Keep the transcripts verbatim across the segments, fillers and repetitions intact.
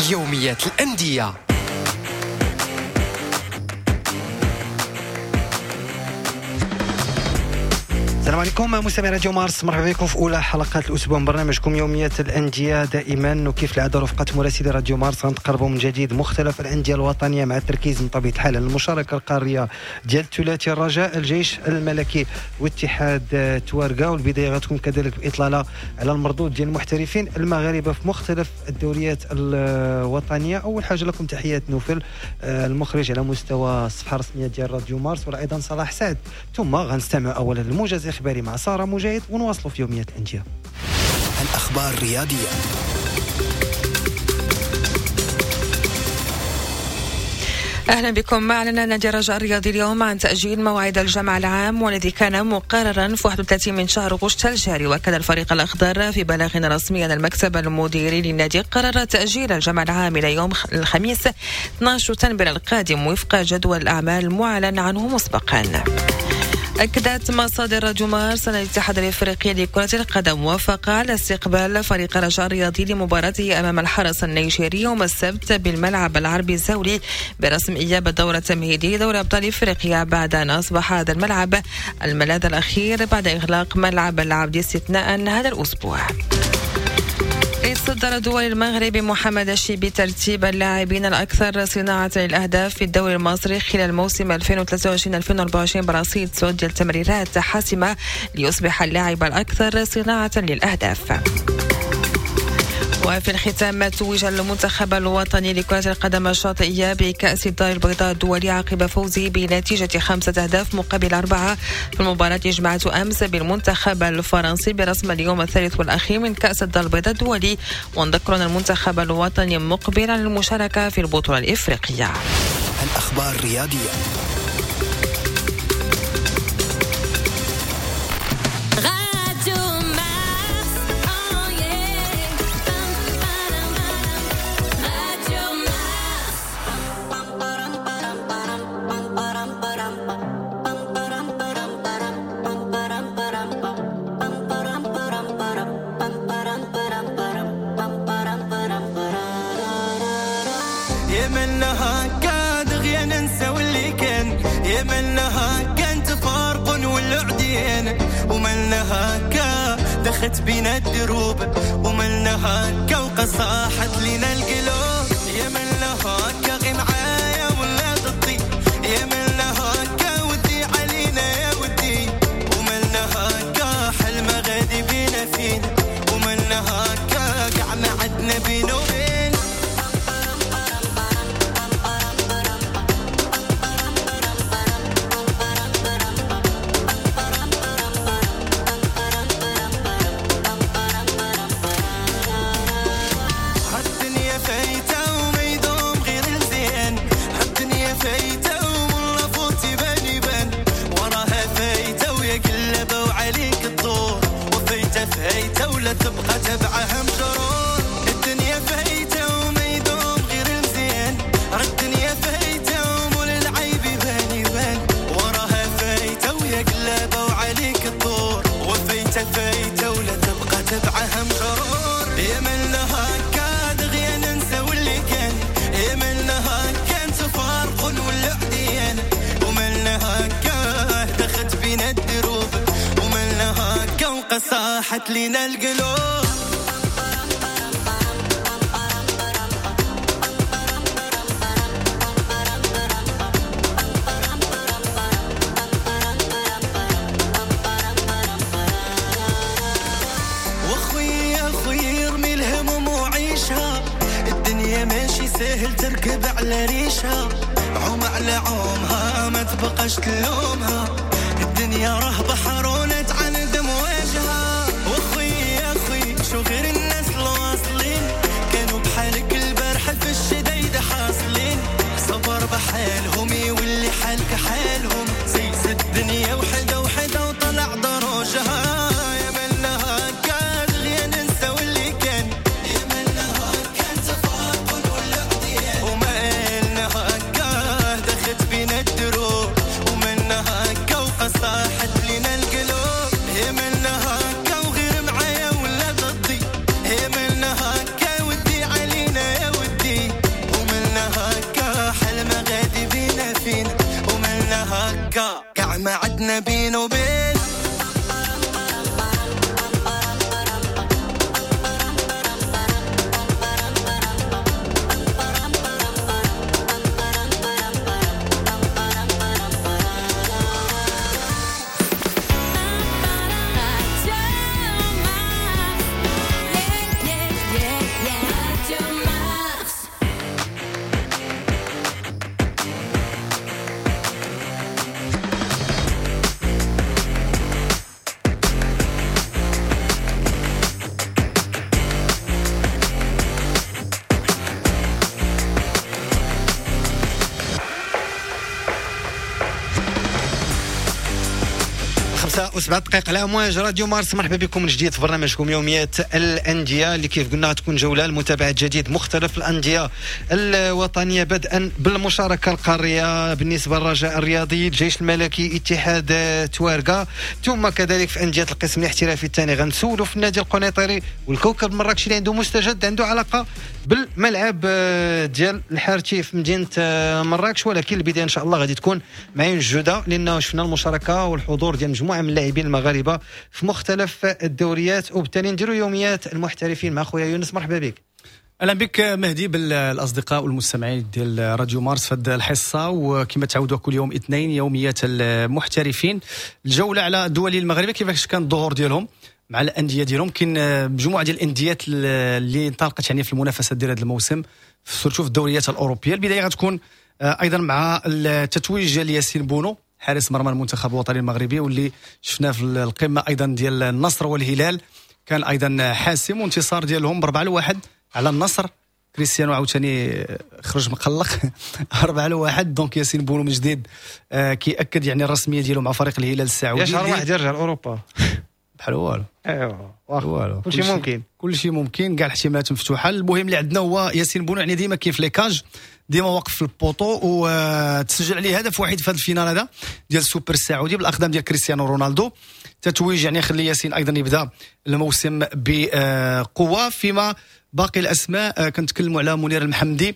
يوميات الأندية. السلام عليكم مستمعي راديو مارس، مرحبا بكم في اولى حلقات الاسبوع من برنامجكم يوميات الانديه. دائما وكيف العاده رفقه مراسلي راديو مارس غنتقربوا من جديد مختلف الانديه الوطنيه مع التركيز من طبيعه الحال على المشاركه القاريه ديال الثلاثي الرجاء، الجيش الملكي واتحاد توارقه. والبدايه غتكون كذلك باطلاله على المردود ديال المحترفين المغاربه في مختلف الدوريات الوطنيه. اول حاجه لكم تحيات نوفل المخرج على مستوى الصفحه الرسميه ديال راديو مارس، وايضا صلاح سعد. ثم غنستمع اولا للموجز اخباري مع ساره مجاهد ونواصلوا في يوميات الأندية. الأخبار الرياضية. أهلا بكم. أعلن نادي الرجاء الرياضي اليوم عن تأجيل موعد الجمع العام والذي كان مقررا في واحد وثلاثين من شهر غشت الجاري. وكان الفريق الأخضر في بلاغ رسمي أن المكتب المديري للنادي قرر تأجيل الجمع العام إلى يوم الخميس اثني عشر تنبر القادم وفق جدول الأعمال المعلن عنه مسبقا. أكدت مصادر راديو مارس أن الاتحاد الإفريقي لكرة القدم وافق على استقبال فريق الرجاء الرياضي لمباراته أمام الحرس النيجيري يوم السبت بالملعب العربي الزولي برسم إياب الدورة التمهيدية دوري أبطال إفريقيا، بعد أن أصبح هذا الملعب الملاذ الأخير بعد إغلاق ملعب العبد استثناء هذا الأسبوع. صدر دول المغرب محمد الشيبي ترتيب اللاعبين الأكثر صناعة للأهداف في الدوري المصري خلال موسم ألفين وثلاثة وعشرين ألفين وأربعة وعشرين برصيد سود ديال التمريرات حاسمة ليصبح اللاعب الأكثر صناعة للأهداف. وفي الختام توج المنتخب الوطني لكرة القدم الشاطئية بكأس الدار البيضاء الدولي عقب فوزه بنتيجة خمسة أهداف مقابل أربعة في المباراة جمعت أمس بالمنتخب الفرنسي برسم اليوم الثالث والأخير من كأس الدار البيضاء الدولي. ونذكر أن المنتخب الوطني مقبل على المشاركة في البطولة الإفريقية. الأخبار الرياضية. يمنها كاد غيا ننسى واللي كان، يمنها كان تفارق والعديان، ومنها كا دخت بينا الدروب، ومنها كا وقصاحت لنا القلوب. يمنها كا غي معايا ولا ضدي، يمنها كا ودي علينا يا ودي، ومنها كا حلم غادي بينا فينا، ومنها كا قاع ما عدنا بينا وبين. فايته ولا تبقى تبعها مجرور، الدنيا فايته وما يدوم غير المزيان، الدنيا فايته ومول العيب يبان يبان، وراها فايته ويا قلابه وعليك الدور، وفايته فايته ولا تبقى تبعها مجرور. يا من لها كاد غيا ننسى واللي كان، يا من لها كان تفارق ولا عديان، ومن لها كاه دخت بينا الدروب، ومن لها كا صاحت لنا القلوب. واخويا اخويا ارمي الهموم وعيشها، الدنيا ماشي سهل تركب على ريشها، عوم على عومها ما تبقاش تلومها، الدنيا راه بحر ونتعند مواجهها. واخويا اخوي شو غير الناس الواصلين، كانوا بحالك البارح في الشدايد حاصلين، صبر بحالهم يولي حالك حالهم، زيز الدنيا وحده وحده وطلع دروجها. يا منها كان غيا ننسى واللي كان، يا منها كان تفارق ولا عديان، وما لها كاه دخت بينا الدروب، ومنها كوقع صاحت لنا القلب. هكا كاع ما عدنا بين وبين. وسبع دقائق على امواج راديو مارس. مرحبا بكم من جديد في برنامجكم يوميات الانديه اللي كيف قلنا غتكون جوله لمتابعه جديد مختلف الانديه الوطنيه، بدءا بالمشاركه القاريه بالنسبه للرجاء الرياضي، الجيش الملكي، اتحاد توارقه، ثم كذلك في انديه القسم الاحترافي الثاني غنسولوا في النادي القنيطري والكوكب المراكشي اللي عنده مستجد عنده علاقه بالملعب ديال الحارتي في مدينه مراكش. ولكن البدايه ان شاء الله غادي تكون معين الجوده، لانه شفنا المشاركه والحضور ديال مجموعه من اللاعبين المغاربه في مختلف الدوريات، وبالتالي نديروا يوميات المحترفين مع خويا يونس. مرحبا بك. اهلا بك مهدي، بالاصدقاء والمستمعين ديال راديو مارس في هذه الحصه، وكما تعودوا كل يوم اثنين يوميات المحترفين، الجوله على الدول المغربيه كيفاش كان الظهور ديالهم مع الانديه ديالهم. كاين مجموعه ديال الانديات اللي انطلقت يعني في المنافسات ديال هذا الموسم سورتو في الدوريات الاوروبيه. البدايه غتكون ايضا مع التتويج ديال ياسين بونو حارس مرمى المنتخب الوطني المغربي، واللي شفناه في القمه ايضا ديال النصر والهلال كان ايضا حاسم، وانتصار ديالهم بأربعة لواحد على النصر. كريستيانو عاوتاني خرج مقلق أربعة لواحد. دونك ياسين بونو من جديد آه كيأكد يعني الرسميه ديالو مع فريق الهلال السعودي. يا شهر واحد يرجع لاوروبا بحال والو. ايوا والو، كلشي ممكن، كلشي ممكن، كاع الاحتمالات مفتوحه. المهم اللي عندنا هو ياسين بونو يعني ديما كاين في ليكاج، ديما واقف في البوطو، وتسجل عليه هدف واحد في هذا الفينال هذا ديال السوبر السعودي بالاقدام ديال كريستيانو رونالدو. تتويج يعني يخلي ياسين ايضا يبدا الموسم بقوه. فيما باقي الاسماء كنتكلموا على منير المحمدي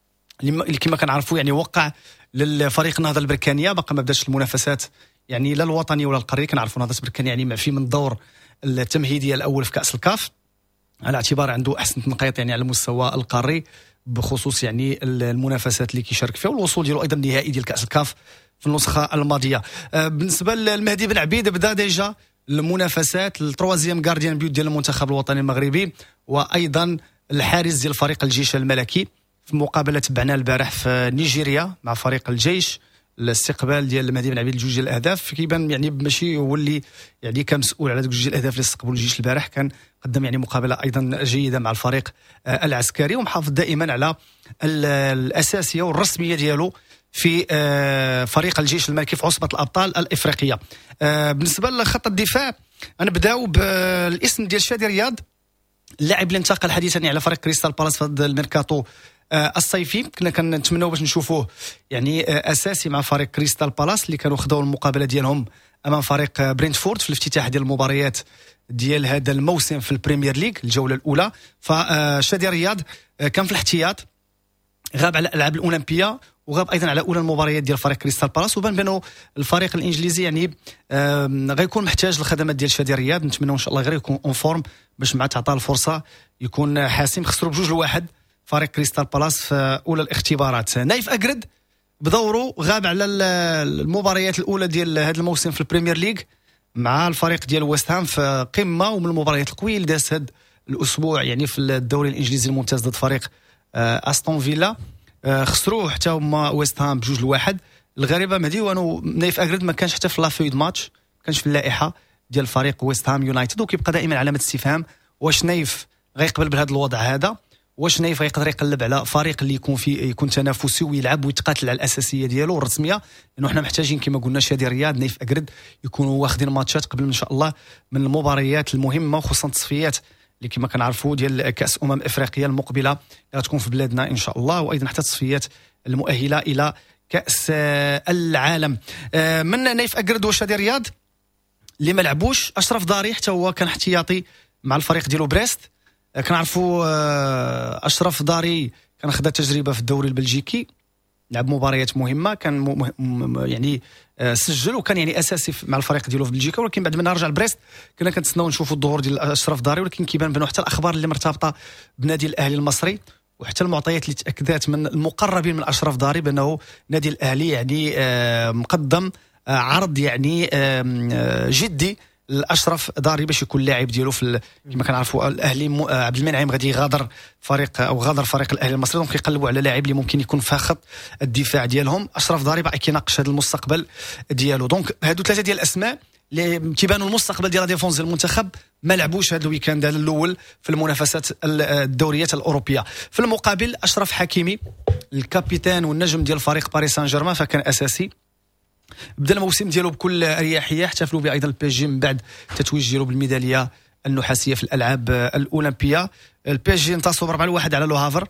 اللي كما كنعرفوا يعني وقع للفريق النهضه البركانيه، باقي ما بداش المنافسات يعني لا الوطني ولا القاري. كنعرفوا نهضه بركانيه يعني معفي من الدور التمهيدي الاول في كاس الكاف، على اعتبار عنده احسن تنقيط يعني على المستوى القاري بخصوص يعني المنافسات اللي كيشارك فيها، والوصول ديالو ايضا النهائي ديال كاس الكاف في النسخه الماضيه. بالنسبه للمهدي بن عبيد بدا ديجا المنافسات التروازيام غارديان بيوت ديال المنتخب الوطني المغربي، وايضا الحارس ديال فريق الجيش الملكي في مقابله تبعنا البارح في نيجيريا مع فريق الجيش. الاستقبال ديال المهدي بن عبيد لجوج ديال الاهداف كيبان يعني ماشي هو اللي يعني كان مسؤول على جوج ديال الاهداف اللي استقبلوا الجيش البارح، كان قدم يعني مقابله ايضا جيده مع الفريق العسكري، ومحافظ دائما على الاساسيه والرسميه ديالو في فريق الجيش الملكي في عصبه الابطال الافريقيه. بالنسبه لخط الدفاع غنبداو بالاسم ديال شادي رياض، اللاعب اللي انتقل حديثا على فريق كريستال بالاس في هذا الميركاتو الصيفي. كنا كنتمناو باش نشوفوه يعني اساسي مع فريق كريستال بالاس اللي كانوا خداو المقابله ديالهم امام فريق برينتفورد في الافتتاح ديال المباريات ديال هذا الموسم في البريمير ليغ الجوله الاولى. فشادي رياض كان في الاحتياط، غاب على الالعاب الاولمبيه، وغاب ايضا على اولى المباريات ديال فريق كريستال بالاس، وبان بانه الفريق الانجليزي يعني غيكون محتاج للخدمات ديال شادي رياض. نتمنوا ان شاء الله غير يكون اون فورم باش مع تعطى الفرصه يكون حاسم. خسروا بجوج لواحد فريق كريستال بالاس في اولى الاختبارات. نايف اكرد بدوره غاب على المباريات الاولى ديال هذا الموسم في البريمير ليغ مع الفريق ديال ويست هام في قمه ومن المباريات القويه اللي دازت هذا الاسبوع يعني في الدوري الانجليزي الممتاز ضد فريق استون فيلا. خسروه حتى هما ويست هام بجوج لواحد. الغريبه مهدي وانه نايف اكرد ما كانش حتى في لافيد ماتش، ما كانش في اللائحه ديال فريق ويست هام يونايتد، وكيبقى دائما علامه استفهام واش نايف غيقبل بهذا الوضع هذا، واش نايف غيقدر يقلب على فريق اللي يكون فيه يكون تنافسي ويلعب ويتقاتل على الاساسيه ديالو الرسميه، لانه حنا محتاجين كما قلنا شادي رياض نايف اكرد يكونوا واخدين ماتشات قبل ان شاء الله من المباريات المهمه، وخصوصا التصفيات اللي كما كنعرفوا ديال كاس امم افريقيا المقبله اللي غتكون في بلادنا ان شاء الله، وايضا حتى التصفيات المؤهله الى كاس العالم. من نايف اكرد وشادي رياض اللي ما لعبوش اشرف داري حتى هو كان احتياطي مع الفريق ديالو بريست. كنعرفوا اشرف داري كان خدا تجربه في الدوري البلجيكي لعب مباريات مهمه، كان م... م... يعني آه سجل وكان يعني اساسي مع الفريق ديالو في بلجيكا، ولكن بعد ما رجع لبريست كنا كنتسناو نشوفوا الظهور ديال اشرف داري، ولكن كيبان بانه حتى الاخبار اللي مرتبطه بنادي الاهلي المصري وحتى المعطيات اللي تاكدات من المقربين من اشرف داري بانه نادي الاهلي يعني آه مقدم آه عرض يعني آه جدي الاشرف داري باش يكون لاعب ديالو في كما كنعرفوا الاهلي م... عبد المنعم غادي يغادر فريق او غادر فريق الاهلي المصري، دونك كيقلبوا على لاعب اللي ممكن يكون في خط الدفاع ديالهم. اشرف داري باقي كيناقش هذا المستقبل ديالو. دونك هادو ثلاثه ديال الاسماء اللي كيبانوا المستقبل ديال ديفونس المنتخب ما لعبوش هذا الويكاند الاول في المنافسات الدوريات الاوروبيه. في المقابل اشرف حكيمي الكابيتان والنجم ديال فريق باريس سان جيرمان فكان اساسي، بدا الموسم ديالو بكل اريحيه، احتفلوا به ايضا البي اس جي من بعد تتويج ديالو بالميداليه النحاسيه في الالعاب الاولمبيه. البي اس جي انتصروا بأربعة لواحد على لو هافر.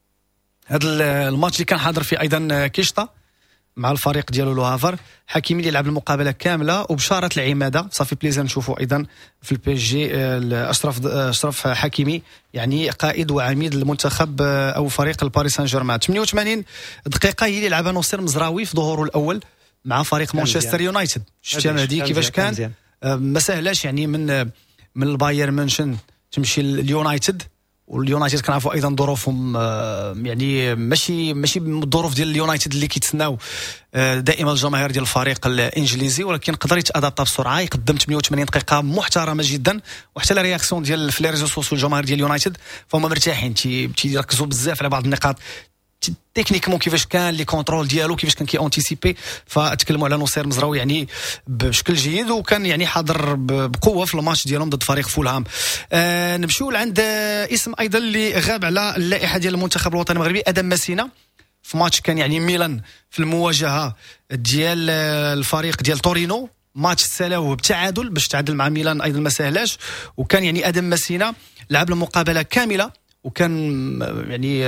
هذا الماتش اللي كان حاضر فيه ايضا كيشطا مع الفريق ديالو لو هافر. حكيمي اللي لعب المقابله كامله وبشاره العماده، صافي بليزر نشوفوا ايضا في البي اس جي اشرف اشرف حكيمي يعني قائد وعميد المنتخب او فريق الباريس سان جيرمان. ثمانية وثمانين دقيقه هي اللي لعبها نصير مزراوي في ظهوره الاول مع فريق مانشستر يونايتد. شفتي انا هذه كيفاش كان ما سهلاش يعني من من البايرن مونشن تمشي اليونايتد، واليونايتد كنعرفوا ايضا ظروفهم يعني ماشي ماشي الظروف ديال اليونايتد اللي كيتسناو دائما الجماهير ديال الفريق الانجليزي، ولكن قدر يتادابط بسرعه، يقدم ثمانية وثمانين دقيقه محترمه جدا. وحتى لا رياكسيون ديال في لي ريزو سوسيو الجماهير ديال اليونايتد فهم مرتاحين، تيركزوا بزاف على بعض النقاط تكنيكمون كيفاش كان لي كونترول ديالو كيفاش كان كي اونتيسيبي، فتكلموا على نصير مزراوي يعني بشكل جيد وكان يعني حاضر بقوه في الماتش ديالهم ضد فريق فولهام. آه نمشيو لعند اسم ايضا اللي غاب على اللائحه ديال المنتخب الوطني المغربي، ادم ماسينا في ماتش كان يعني ميلان في المواجهه ديال الفريق ديال تورينو، ماتش سالاوه بتعادل باش تعادل مع ميلان ايضا ما سهلاش، وكان يعني ادم ماسينا لعب المقابله كامله وكان يعني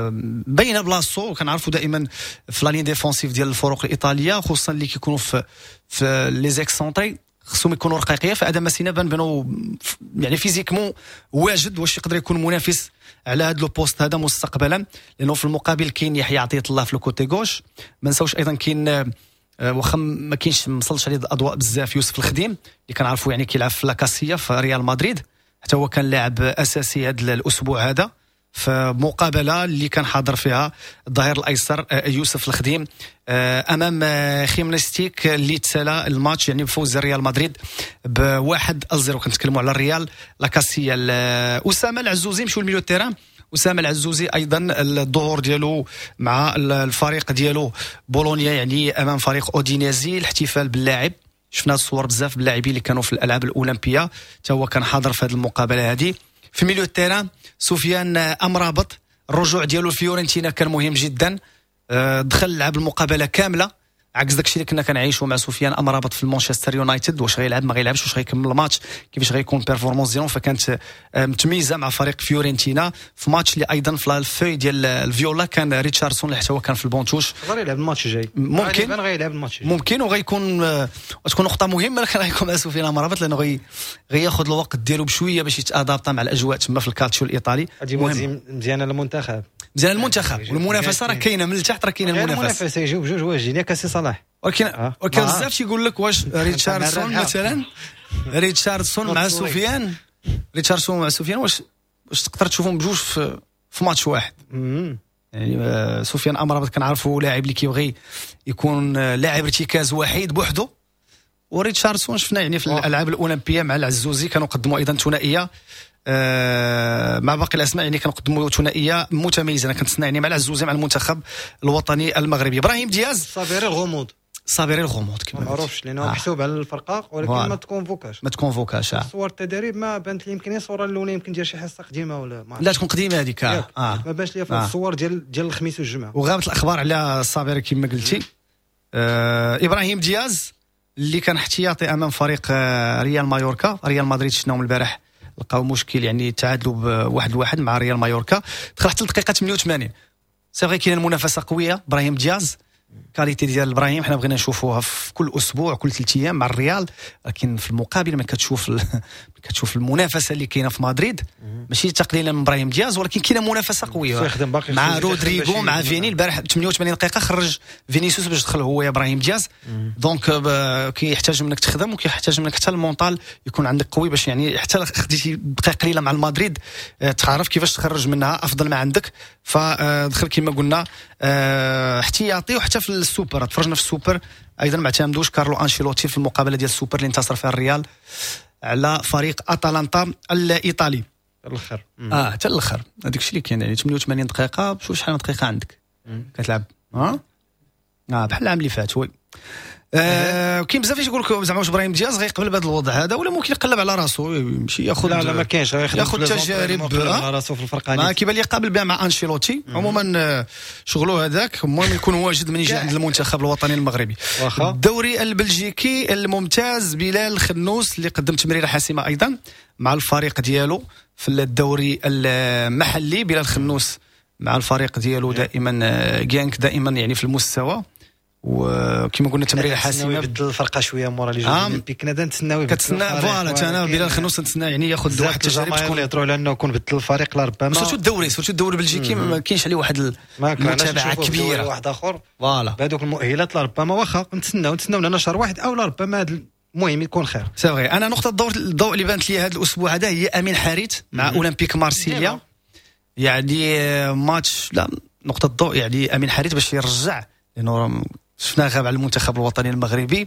بين بلاصتو، وكنعرفوا دائما في لانين ديفونسيف ديال الفرق الايطاليه خصوصا اللي كيكونوا في في لي زيكسونطري خصهم يكونوا رقيقيه. فادم ماسينا بان بانه يعني فيزيكمون واجد واش يقدر يكون منافس على هذا لو بوست هذا مستقبلا، لانه في المقابل كاين يحيى عطيه الله في الكوتي غوش. ما نساوش ايضا كاين واخا ما كاينش مصلش عليه الاضواء بزاف يوسف الخديم اللي كنعرفوا يعني كيلعب في لاكاسيا في ريال مدريد، حتى هو كان لاعب اساسي هذا الاسبوع هذا في مقابله اللي كان حاضر فيها الظهير الايسر يوسف الخديم امام خيمنستيك اللي تسالى الماتش يعني بفوز ريال مدريد بواحد الزيرو. كنتكلموا على الريال لاكاسيا. اسامه العزوزي مشيو الميليو تيران، اسامه العزوزي ايضا الظهور ديالو مع الفريق ديالو بولونيا يعني امام فريق اودينيزي، الاحتفال باللاعب شفنا الصور بزاف باللاعبين اللي كانوا في الالعاب الاولمبيه، حتى هو كان حاضر في هذه المقابله هذه. في ميليو التيران سفيان امرابط الرجوع ديالو الفيورنتينا كان مهم جدا، دخل لعب المقابله كامله عكس داكشي اللي كنا كنعيشوا مع سفيان امرابط في مانشستر يونايتد، واش غيلعب ما غيلعبش، واش غيكمل الماتش، كيفاش غيكون بيرفورمانس ديالو. فكانت متميزه مع فريق فيورنتينا في ماتش اللي ايضا في الفوي ديال الفيولا كان ريتشاردسون اللي حتى هو كان في البونتوش، غير يلعب الماتش الجاي ممكن غيلعب الماتش ممكن وغيكون تكون نقطه مهمه لكن غيكون مع سفيان امرابط لانه غي غياخذ الوقت ديالو بشويه باش يتادابط مع الاجواء تما في الكالتشيو الايطالي. مزيان المنتخب مزيان المنتخب والمنافسه راه كاينه من التحت، راه كاينه المنافسه المنافسه يجيو بجوج واجدين ياك سي صلاح. ولكن آه. ولكن بزاف تيقول لك واش ريتشاردسون مثلا ريتشاردسون مع سفيان ريتشاردسون مع سفيان واش واش تقدر تشوفهم بجوج في في ماتش واحد. يعني آه سفيان امرابط كنعرفوا لاعب اللي كيبغي يكون آه لاعب ارتكاز وحيد بوحده، وريتشاردسون شفنا يعني في أوه. الالعاب الاولمبيه مع العزوزي كانوا قدموا ايضا ثنائيه آه مع باقي الاسماء يعني كنقدموا ثنائيه متميزه. انا كنتسنى يعني مع العزوزي مع المنتخب الوطني المغربي. ابراهيم دياز صابيري الغموض صابيري الغموض كما ما معروفش لانه آه. محسوب على الفرقه ولكن ما تكونفوكاش ما تكونفوكاش صور التدريب ما بانت لي يمكن الصوره الاولى يمكن ديال شي حصه قديمه ولا ما لا تكون قديمه هذيك اه, آه. ما بانش لي في الصور ديال ديال الخميس والجمعه وغابت الاخبار على صابيري كما قلتي. آه ابراهيم دياز اللي كان احتياطي امام فريق آه ريال مايوركا. ريال مدريد شفناهم البارح لقاو مشكل يعني تعادلوا بواحد واحد مع ريال مايوركا، دخل حتى الدقيقه ثمانية وثمانين. سي فري كاين المنافسه قويه. ابراهيم دياز كاليتي ديال ابراهيم حنا بغينا نشوفوها في كل اسبوع كل ثلاث ايام مع الريال، لكن في المقابل ما كتشوف ال... كتشوف المنافسه اللي كاينه في مدريد ماشي تقليلا من ابراهيم دياز، ولكن كاينه منافسه قويه مع رودريغو مع فيني. البارح ثمانية وثمانين دقيقه خرج فينيسيوس باش دخل هو يا ابراهيم دياز. دونك كيحتاج منك تخدم وكيحتاج منك حتى المونطال يكون عندك قوي باش يعني حتى خديتي دقائق قليله مع المدريد تعرف كيفاش تخرج منها افضل ما عندك. فدخل كما قلنا احتياطي. وحتى في السوبر تفرجنا في السوبر ايضا ما اعتمدوش كارلو انشيلوتي في المقابله ديال السوبر اللي انتصر فيها الريال على فريق اتلانتا الايطالي الاخر. اه حتى الاخر هذاك الشيء اللي كاين يعني ثمانية وثمانين دقيقه. شوف شحال من دقيقه عندك كتلعب ها اه بحال العام اللي فات. وي آه كاين بزاف يقول لك زعما واش ابراهيم دياز غيقبل بهذا الوضع هذا ولا ممكن يقلب على راسو يمشي ياخذ. لا لا ما كاينش ياخذ تجارب على راسو في الفرقه. ما كيبان لي قابل بها مع انشيلوتي. عموما شغلو هذاك المهم يكون واجد من يجي عند المنتخب الوطني المغربي. الدوري البلجيكي الممتاز بلال خنوس اللي قدم تمريره حاسمه ايضا مع الفريق ديالو في الدوري المحلي. بلال خنوس مع الفريق ديالو دائما جانك دائما يعني في المستوى، وكما قلنا تمريره حاسمه. يبدل الفرقه شويه مورا لي جوج اولمبيك نادا نتسناو كتسنى فوالا. انا بلال خنوس نتسنى يعني ياخذ واحد التجارب تكون يهضروا على انه يكون بدل الفريق لربما سورتو الدوري سورتو الدوري البلجيكي ما كاينش عليه واحد المتابعه كبيره واحد اخر فوالا بهذوك المؤهلات لربما واخا نتسناو نتسناو لنا شهر واحد او لربما هذا المهم يكون خير. سي فغي. انا نقطه الضوء الضوء اللي بانت لي هذا الاسبوع هذا هي امين حارث مع اولمبيك مارسيليا. يعني ماتش لا نقطه الضوء يعني امين حارث باش يرجع لانه شفناه غاب على المنتخب الوطني المغربي.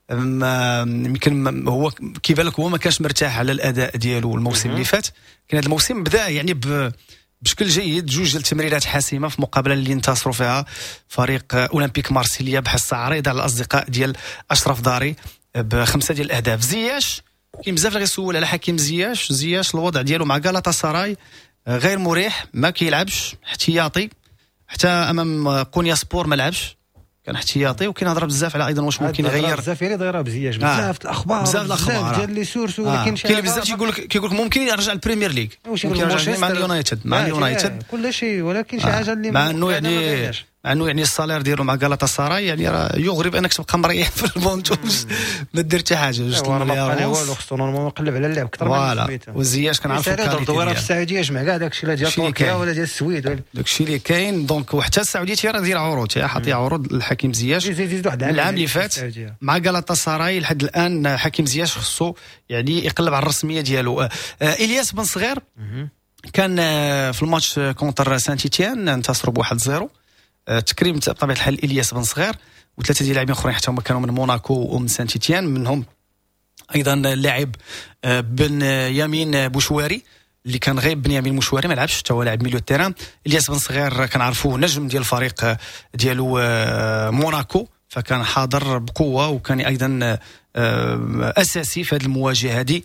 يمكن هو كيبان لك هو ما كانش مرتاح على الاداء ديالو الموسم اللي فات. كان هذا الموسم بدا يعني بشكل جيد جوج ديال التمريرات حاسمه في مقابله اللي انتصروا فيها فريق اولمبيك مارسيليا بحصه عريضه على الاصدقاء ديال اشرف داري بخمسه ديال الاهداف. زياش كاين بزاف اللي غيسول على حكيم زياش. زياش الوضع ديالو مع غالاتا سراي غير مريح، ما كيلعبش احتياطي حتى امام قونيا سبور ما لعبش كان احتياطي. وكاين هضره بزاف على ايضا واش ممكن يغير بزاف اللي دايره بزياج بزاف الاخبار بزاف الاخبار ديال لي سورس. ولكن كاين بزاف كيقول لك كيقول لك ممكن يرجع البريمير ليغ ممكن يرجع مع اليونايتد مع اليونايتد كل شيء. ولكن شي حاجه اللي مع انه يعني مع انه يعني الصالير ديالو مع غالاتا سراي يعني راه يغرب انك تبقى مريح في البونتوش ما دير حتى حاجه جوج المليار ونص والو نورمالمون نقلب على اللعب اكثر من سميتها. وزياش كنعرفوا الدويره في السعوديه جمع كاع داكشي اللي ديال تركيا ولا ديال السويد داكشي اللي كاين. دونك وحتى السعوديه تيرا دير عروض حاطي عروض الحكيم زياش العام اللي فات مع غالاتا سراي. لحد الان حكيم زياش خصو يعني يقلب على الرسميه ديالو. الياس بن صغير كان في الماتش كونتر سان تيتيان انتصروا بواحد زيرو. تكريم بطبيعه الحال الياس بن صغير وثلاثه ديال اللاعبين اخرين حتى هما كانوا من موناكو ومن سان تيتيان. منهم ايضا اللاعب بن يمين بوشواري اللي كان غايب. بن يمين مشواري ما لعبش حتى هو لاعب ميليو تيران. الياس بن صغير كنعرفوه نجم ديال الفريق ديالو موناكو فكان حاضر بقوه وكان ايضا اساسي في هذه المواجهه هذه.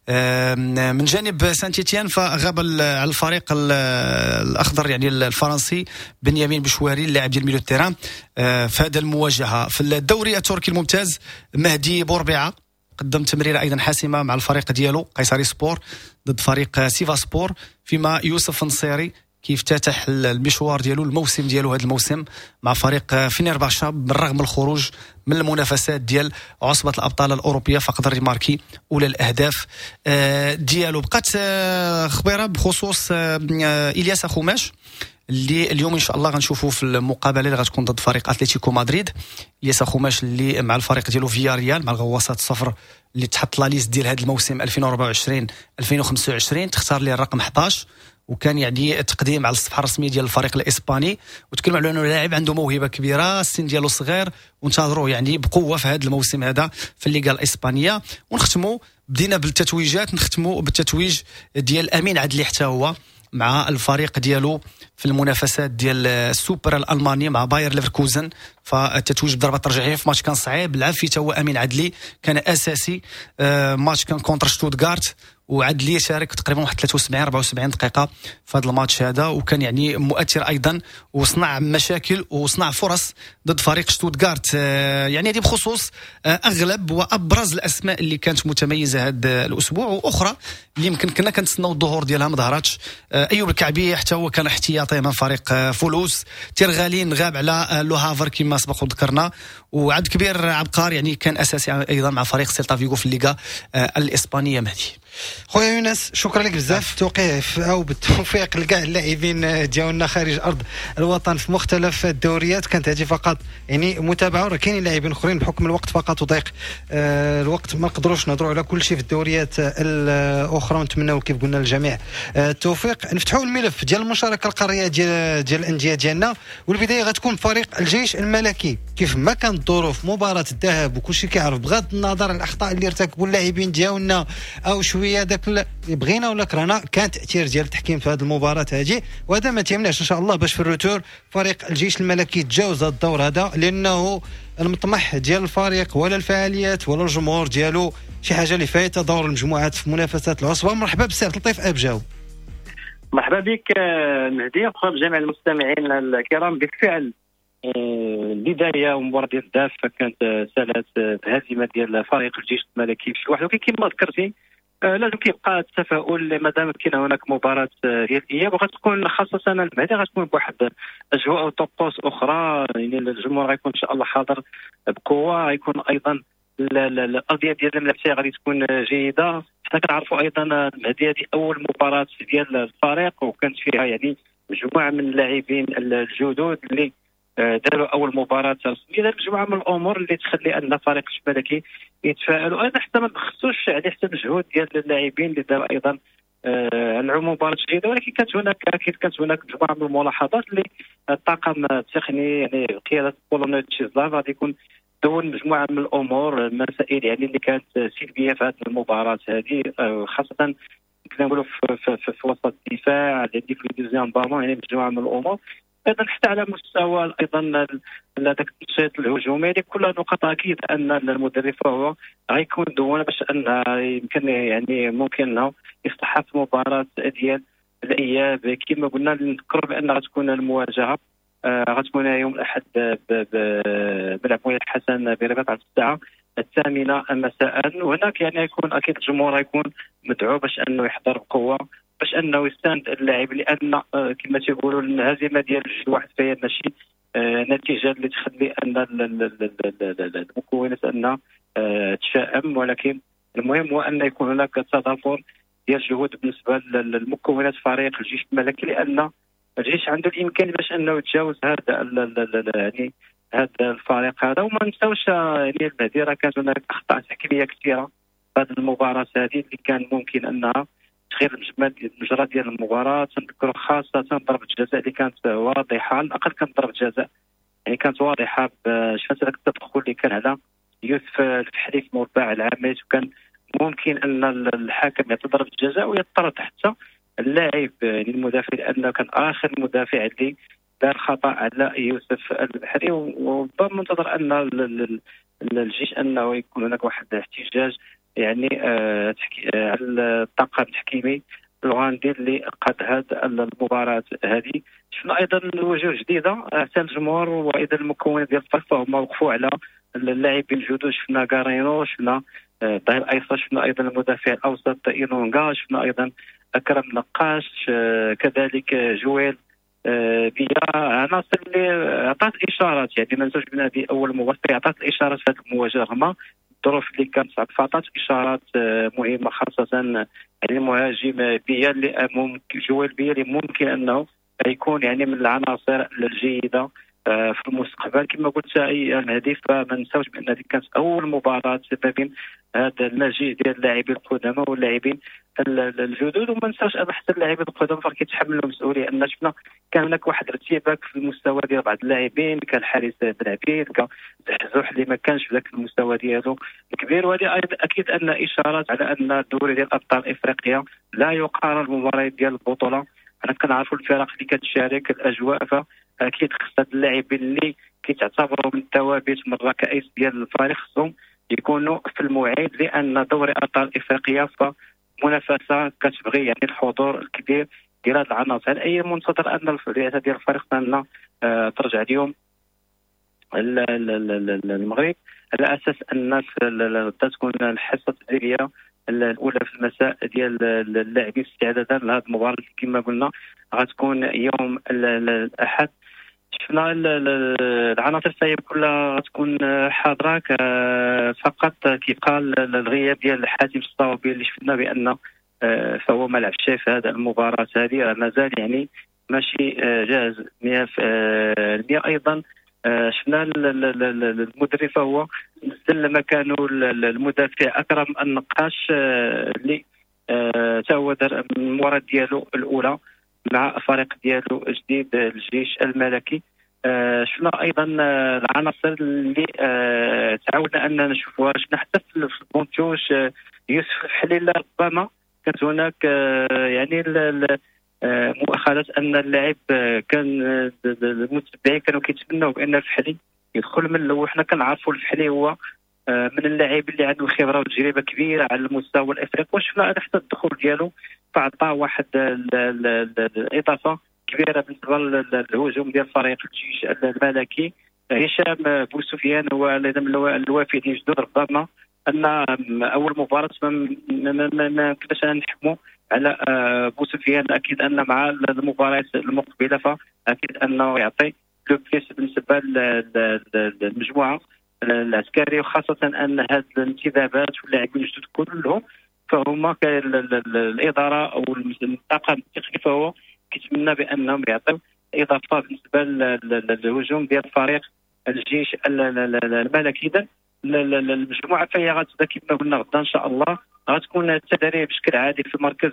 من جانب سان تيتيان فغاب على الفريق الاخضر يعني الفرنسي بنيامين بشواري اللاعب ديال ميليو تيران في هذه المواجهه. في الدوري التركي الممتاز مهدي بوربيعه قدم تمريره ايضا حاسمه مع الفريق ديالو قيصري سبور ضد فريق سيفا سبور، فيما يوسف نصيري كيفتتح المشوار ديالو الموسم ديالو هذا الموسم مع فريق فينيرباشا بالرغم من الخروج من المنافسات ديال عصبة الأبطال الأوروبية فقدر يماركي أولى الأهداف ديالو. بقات خبيرة بخصوص إلياس خوماش اللي اليوم ان شاء الله غنشوفوه في المقابله اللي غتكون ضد فريق اتلتيكو مدريد. الياس خوماش اللي مع الفريق ديالو فيا ريال مع الغواصات الصفر اللي تحط لا ليست ديال هذا الموسم ألفين وأربعة وعشرين ألفين وخمسة وعشرين تختار ليه الرقم احداش وكان يعني تقديم على الصفحه الرسميه ديال الفريق الاسباني وتكلم على انه لاعب عنده موهبه كبيره السن ديالو صغير وانتظروه يعني بقوه في هذا الموسم هذا في الليغا الاسبانيه. ونختموا بدينا بالتتويجات نختموا بالتتويج ديال امين عدلي حتى هو مع الفريق ديالو في المنافسات ديال السوبر الالماني مع باير ليفركوزن. فالتتويج بضربه ترجيحيه في ماتش كان صعيب لعب فيه هو امين عدلي كان اساسي. ماتش كان كونتر شتوتغارت وعاد لي شارك تقريبا واحد ثلاثة وسبعين أربعة وسبعين دقيقه في هذا الماتش هذا، وكان يعني مؤثر ايضا وصنع مشاكل وصنع فرص ضد فريق شتوتغارت. يعني هذه بخصوص اغلب وابرز الاسماء اللي كانت متميزه هذا الاسبوع، واخرى اللي يمكن كنا كنتسناو الظهور ديالها ما ظهرتش. ايوب الكعبي حتى هو كان احتياطي من فريق فولوس، تيرغالين غاب على لو هافر كما سبق وذكرنا، وعبد كبير عبقار يعني كان اساسي ايضا مع فريق سيلتا فيغو في الليغا الاسبانيه. مهدي خويا يونس شكرا لك بزاف، بالتوقيع او بالتوفيق لكاع اللاعبين ديالنا خارج ارض الوطن في مختلف الدوريات. كانت هذه فقط يعني متابعه، راه كاينين لاعبين اخرين بحكم الوقت فقط وضيق آه الوقت ما نقدروش نهضروا على كل شيء في الدوريات الاخرى، ونتمنوا كيف قلنا للجميع آه التوفيق. نفتحوا الملف ديال المشاركه القاريه ديال ديال الانديه ديالنا، والبدايه غتكون فريق الجيش الملكي. كيف ما كانت الظروف مباراه الذهاب وكل شيء كيعرف، بغض النظر عن الاخطاء اللي ارتكبوا اللاعبين ديالنا او شويه داك بغينا ولا كرهنا، كان تاثير ديال التحكيم في هذه المباراه هذه، وهذا ما تيمنعش ان شاء الله باش في الروتور فريق الجيش الملكي تجاوز هذا الدور هذا، لانه المطمح ديال الفريق ولا الفعاليات ولا الجمهور ديالو شي حاجه اللي فايته دور المجموعات في منافسات العصبه. مرحبا بالسي عبد اللطيف ابجاو. مرحبا بك مهدي، مرحبا بجميع المستمعين الكرام. بالفعل البدايه ومباراه ديال الداف كانت سالت بهزيمه ديال فريق الجيش الملكي بشكل واحد، ولكن كما ذكرتي لازم كيبقى التفاؤل ما دام كاين هناك مباراه ديال الاياب، وغتكون خاصه المهدي غتكون بواحد اجواء او طقوس اخرى. يعني الجمهور غيكون ان شاء الله حاضر بقوه، غيكون ايضا الارضيه ديال الملعب غادي تكون جيده. حنا كنعرفوا ايضا المهدي هذه اول مباراه ديال الفريق، وكانت فيها يعني مجموعه من اللاعبين الجدد اللي داروا اول مباراه رسميه. دار مجموعه من الامور اللي تخلي ان فريق الملكي يتفائلوا. ايضا حتى ما نخصوش عليه حتى المجهود ديال اللاعبين اللي داروا ايضا العموم مباراه جيده، ولكن كانت هناك اكيد كانت هناك مجموعه من الملاحظات اللي الطاقم التقني يعني قياده بولونيو تشيزلاف غادي يكون دون مجموعه من الامور المسائل يعني اللي كانت سلبيه في هذه المباراه هذه، خاصه كنا نقولوا في, في, في, في وسط الدفاع اللي في الديزيام بالون، يعني مجموعه من الامور. ايضا حتى على مستوى ايضا هذاك التنشيط الهجومي، هذه كلها نقاط اكيد ان المدرب هو غيكون دون باش ان يمكن يعني ممكن انه يصلح في مباراه ديال الاياب. كما قلنا نذكروا بان غتكون المواجهه آه غتكون يوم الاحد بملعب مولاي الحسن برباط على الساعه الثامنه مساء، وهناك يعني يكون اكيد الجمهور يكون مدعو باش انه يحضر بقوه باش انه يستند اللاعب، لان آه كما تيقولوا الهزيمه ديال جوج واحد فهي ماشي آه نتيجه اللي تخلي ان المكونات انها آه تشائم، ولكن المهم هو ان يكون هناك تضافر ديال الجهود بالنسبه للمكونات فريق الجيش الملكي، لان الجيش عنده الامكان باش انه يتجاوز هذا يعني هذا الفريق هذا. وما نساوش يعني المهدي راه كانت هناك اخطاء تحكيميه كثيره في هذه المباراه هذه اللي كان ممكن انها تغير المجرى ديال المباراه. تنذكر خاصه ضربه الجزاء اللي كانت واضحه، على الاقل كانت ضربه جزاء يعني كانت واضحه. شفت هذاك التدخل اللي كان على يوسف الفحري في مربع العامات، وكان ممكن ان الحاكم يعطي ضربه جزاء ويضطرد حتى اللاعب للمدافع، لانه كان اخر مدافع اللي دار خطا على يوسف البحري. وربما منتظر ان الجيش انه يكون هناك واحد الاحتجاج يعني آه على الطاقم التحكيمي الهولندي اللي قاد هذه المباراه هذه. شفنا ايضا وجوه جديده حتى الجمهور وايضا المكونات ديال الفريق فهم وقفوا على اللاعبين الجدد. شفنا غارينو، شفنا الظهير الايسر، شفنا ايضا المدافع الاوسط اينونغا، شفنا ايضا اكرم نقاش، كذلك جويل بيا، عناصر اللي عطات اشارات يعني ما نساوش بان هذه اول مباراه عطات الاشارات في هذه المواجهه رغم الظروف اللي كانت صعبه، فعطات اشارات مهمه خاصه يعني المهاجم بيا اللي ممكن جويل بيا اللي ممكن انه يكون يعني من العناصر الجيده في المستقبل. كما قلت المهدي فما نساوش بان هذه كانت اول مباراه ما بين هذا المجيء ديال اللاعبين القدامى واللاعبين الجدد، وما نساوش ان حتى اللاعبين القدامى كيتحملوا المسؤوليه. ان شفنا كان هناك واحد الارتباك في المستوى ديال بعض اللاعبين، كان الحارس العبيد، كان زحزوح اللي ما كانش في ذاك المستوى ديالو الكبير. وهذه اكيد ان اشارات على ان الدوري ديال ابطال افريقيا لا يقارن بالمباريات ديال البطوله. انا كنعرفوا الفرق اللي كتشارك الاجواء، فاكيد خص اللاعبين اللي كيتعتبروا من الثوابت من الركائز ديال الفريق خصهم يكونوا في الموعد، لان دوري ابطال افريقيا منافسه كتبغي يعني الحضور الكبير ديال هذه العناصر. هل اي منتظر ان الفعاليات ديال الفريق تاعنا آه ترجع اليوم المغرب على اساس الناس تكون الحصه التدريبيه الاولى في المساء ديال اللاعبين استعدادا لهذه المباراه كما قلنا غتكون يوم الاحد. شفنا العناصر السائبه كلها غتكون حاضره، فقط كيبقى الغياب ديال حاتم الصاوبي اللي شفنا بان فهو ما لعبش في هذه المباراه هذه، مازال يعني ماشي جاهز مية بالمية. ايضا شفنا المدرب فهو نزل مكانه المدافع اكرم النقاش اللي تا هو دار المباراه ديالو الاولى مع فريق ديالو جديد الجيش الملكي. شفنا ايضا العناصر اللي تعودنا اننا نشوفوها، شفنا حتى في البونتوش يوسف الحليله ربما كانت هناك يعني مؤاخذه ان اللاعب كان المتابعين كانوا كيتمنوا بان الفحلي يدخل من الاول. حنا كنعرفوا الفحلي هو من اللاعبين اللي عنده خبره وتجربه كبيره على المستوى الافريقي، وشفنا هذا حتى الدخول ديالو فعطى واحد الاضافه كبيره بالنسبه للهجوم ديال فريق الجيش الملكي. هشام بوسفيان هو الوافدين جدد، ربما ان اول مباراه ما كناش نحكموا على بوسفيان، اكيد ان مع المباريات المقبله فاكيد انه يعطي لو بليس بالنسبه للمجموعه العسكريه، وخاصه ان هذه الانتدابات واللاعبين الجدد كلهم فهما الاداره او الطاقم التقني فهو كيتمنى بانهم يعطيو اضافه بالنسبه للهجوم ديال فريق الجيش الملكي. اذا المجموعه فهي غتبدا كما قلنا غدا ان شاء الله، غتكون التدريب بشكل عادي في المركز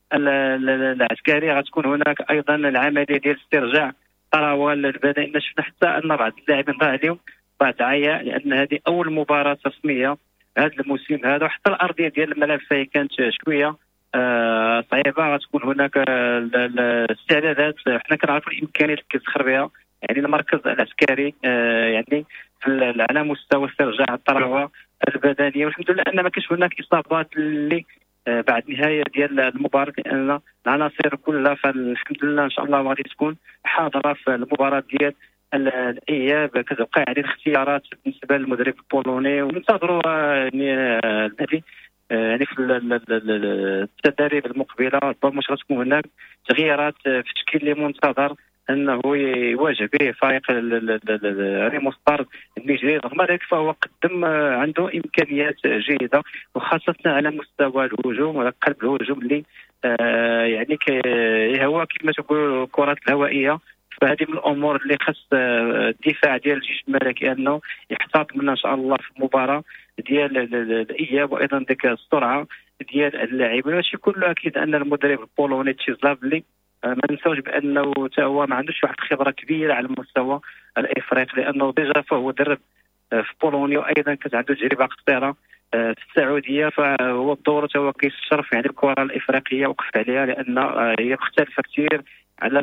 العسكري، غتكون هناك ايضا العمليه ديال استرجاع طراوه البدنيه. شفنا حتى ان بعض اللاعبين ضاع عليهم بعض عياء لان هذه اول مباراه رسميه هذا الموسم هذا، وحتى الارضيه ديال الملعب فهي كانت شويه آه صعيبه. غتكون هناك الاستعدادات، حنا كنعرفوا الامكانيات اللي كتدخل بها يعني المركز العسكري آه يعني على مستوى استرجاع الطراوه البدنيه، والحمد لله ان ما كاينش هناك اصابات اللي آه بعد نهايه ديال المباراه، لان العناصر كلها فالحمد لله ان شاء الله غادي تكون حاضره في المباراه ديال الاياب. كتبقى يعني الاختيارات بالنسبه للمدرب البولوني، وننتظروا يعني هذه يعني في التدريب المقبله ربما غتكون هناك تغييرات في التشكيل اللي منتظر انه يواجه به فريق ريمو ستار النيجيري. رغم ذلك فهو قدم عنده امكانيات جيده، وخاصه على مستوى الهجوم وعلى قلب الهجوم اللي آه يعني هو كما تقول الكرات الهوائيه. فهذه من الامور اللي خص الدفاع ديال الجيش الملكي انه يحتاط منها ان شاء الله في المباراه ديال الاياب، وايضا ديك السرعه ديال اللاعبين. هادشي كله اكيد ان المدرب البولوني تشيزلاف اللي ما نساوش بانه حتى هو ما عندوش واحد الخبره كبيره على المستوى الافريقي، لانه ديجا فهو درب في بولونيا، وايضا كانت عنده تجربه قصيره في السعوديه، فهو بدوره هو كيشرف يعني الكره الافريقيه وقف عليها لان هي مختلفه كثير على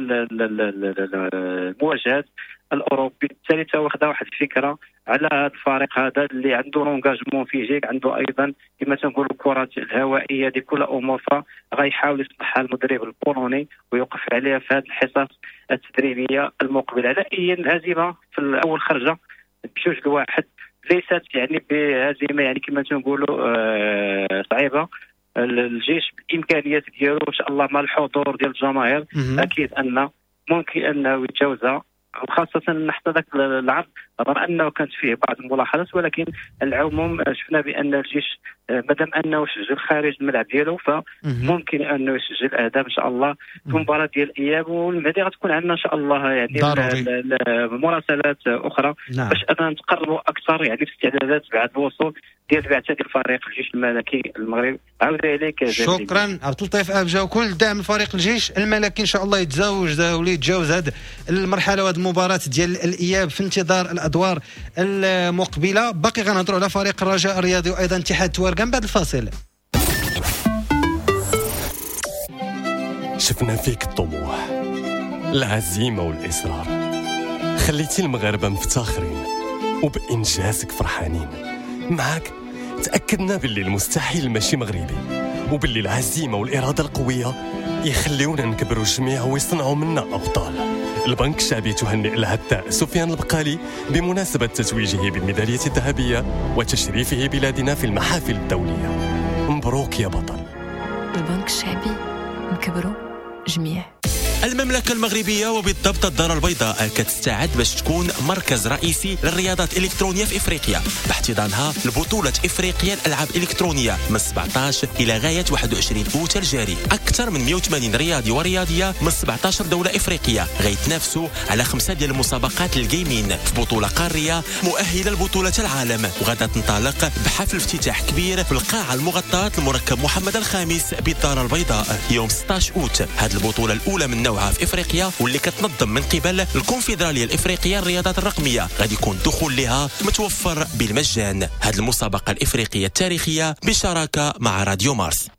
المواجهات الاوروبي. بالتالي تا واخد واحد الفكره على هذا الفريق هذا اللي عنده لونجاجمون فيزيك، عنده ايضا كما تنقولوا الكرات الهوائيه دي كل امور، فغيحاول يصلحها المدرب البولوني ويوقف عليها في هذه الحصص التدريبيه المقبله. على اي هزيمه في الاول خرجه بجوج لواحد ليست يعني بهزيمه يعني كما تنقولوا آه صعيبه. الجيش بالامكانيات ديالو ان شاء الله مع الحضور ديال الجماهير اكيد ان ممكن انه يتجاوزها، وخاصه حتى ذاك العرض رغم انه كانت فيه بعض الملاحظات، ولكن العموم شفنا بان الجيش مادام انه سجل خارج الملعب ديالو فممكن انه يسجل اهداف ان شاء الله في المباراه ديال الاياب. والمهدي غتكون عندنا ان شاء الله يعني مراسلات اخرى نعم. باش اننا نتقربوا اكثر يعني في استعدادات بعد الوصول ديال بعثه ديال فريق الجيش الملكي المغرب. عاود عليك شكرا عبد اللطيف ابجا، وكل دعم فريق الجيش الملكي ان شاء الله يتزوج ولا يتجاوز هذه المرحله وهذه المباراه ديال الاياب في انتظار الادوار المقبله. باقي غنهضروا على فريق الرجاء الرياضي وايضا اتحاد توارقان بعد الفاصل. شفنا فيك الطموح، العزيمه والاصرار، خليتي المغاربه مفتخرين وبانجازك فرحانين. معاك تاكدنا باللي المستحيل ماشي مغربي، وباللي العزيمة والإرادة القوية يخليونا نكبروا جميع ويصنعوا منا أبطال. البنك الشعبي تهنئ العداء سفيان البقالي بمناسبة تتويجه بالميدالية الذهبية وتشريفه بلادنا في المحافل الدولية. مبروك يا بطل. البنك الشعبي، نكبروا جميع. المملكة المغربية وبالضبط الدار البيضاء كتستعد باش تكون مركز رئيسي للرياضات الإلكترونية في إفريقيا باحتضانها لبطولة إفريقيا الألعاب الإلكترونية من سبعطاش إلى غاية واحد وعشرين أوت الجاري. أكثر من مئة وثمانين رياضي ورياضية من سبعطاش دولة إفريقية غيتنافسوا على خمسة ديال المسابقات الجيمين في بطولة قارية مؤهلة لبطولة العالم، وغدا تنطلق بحفل افتتاح كبير في القاعة المغطاة المركب محمد الخامس بالدار البيضاء يوم ستطاش أوت. هذه البطولة الأولى من نوعها في إفريقيا واللي كتنظم من قبل الكونفدرالية الإفريقية للرياضات الرقمية، غادي يكون الدخول لها متوفر بالمجان. هذه المسابقة الإفريقية التاريخية بشراكة مع راديو مارس.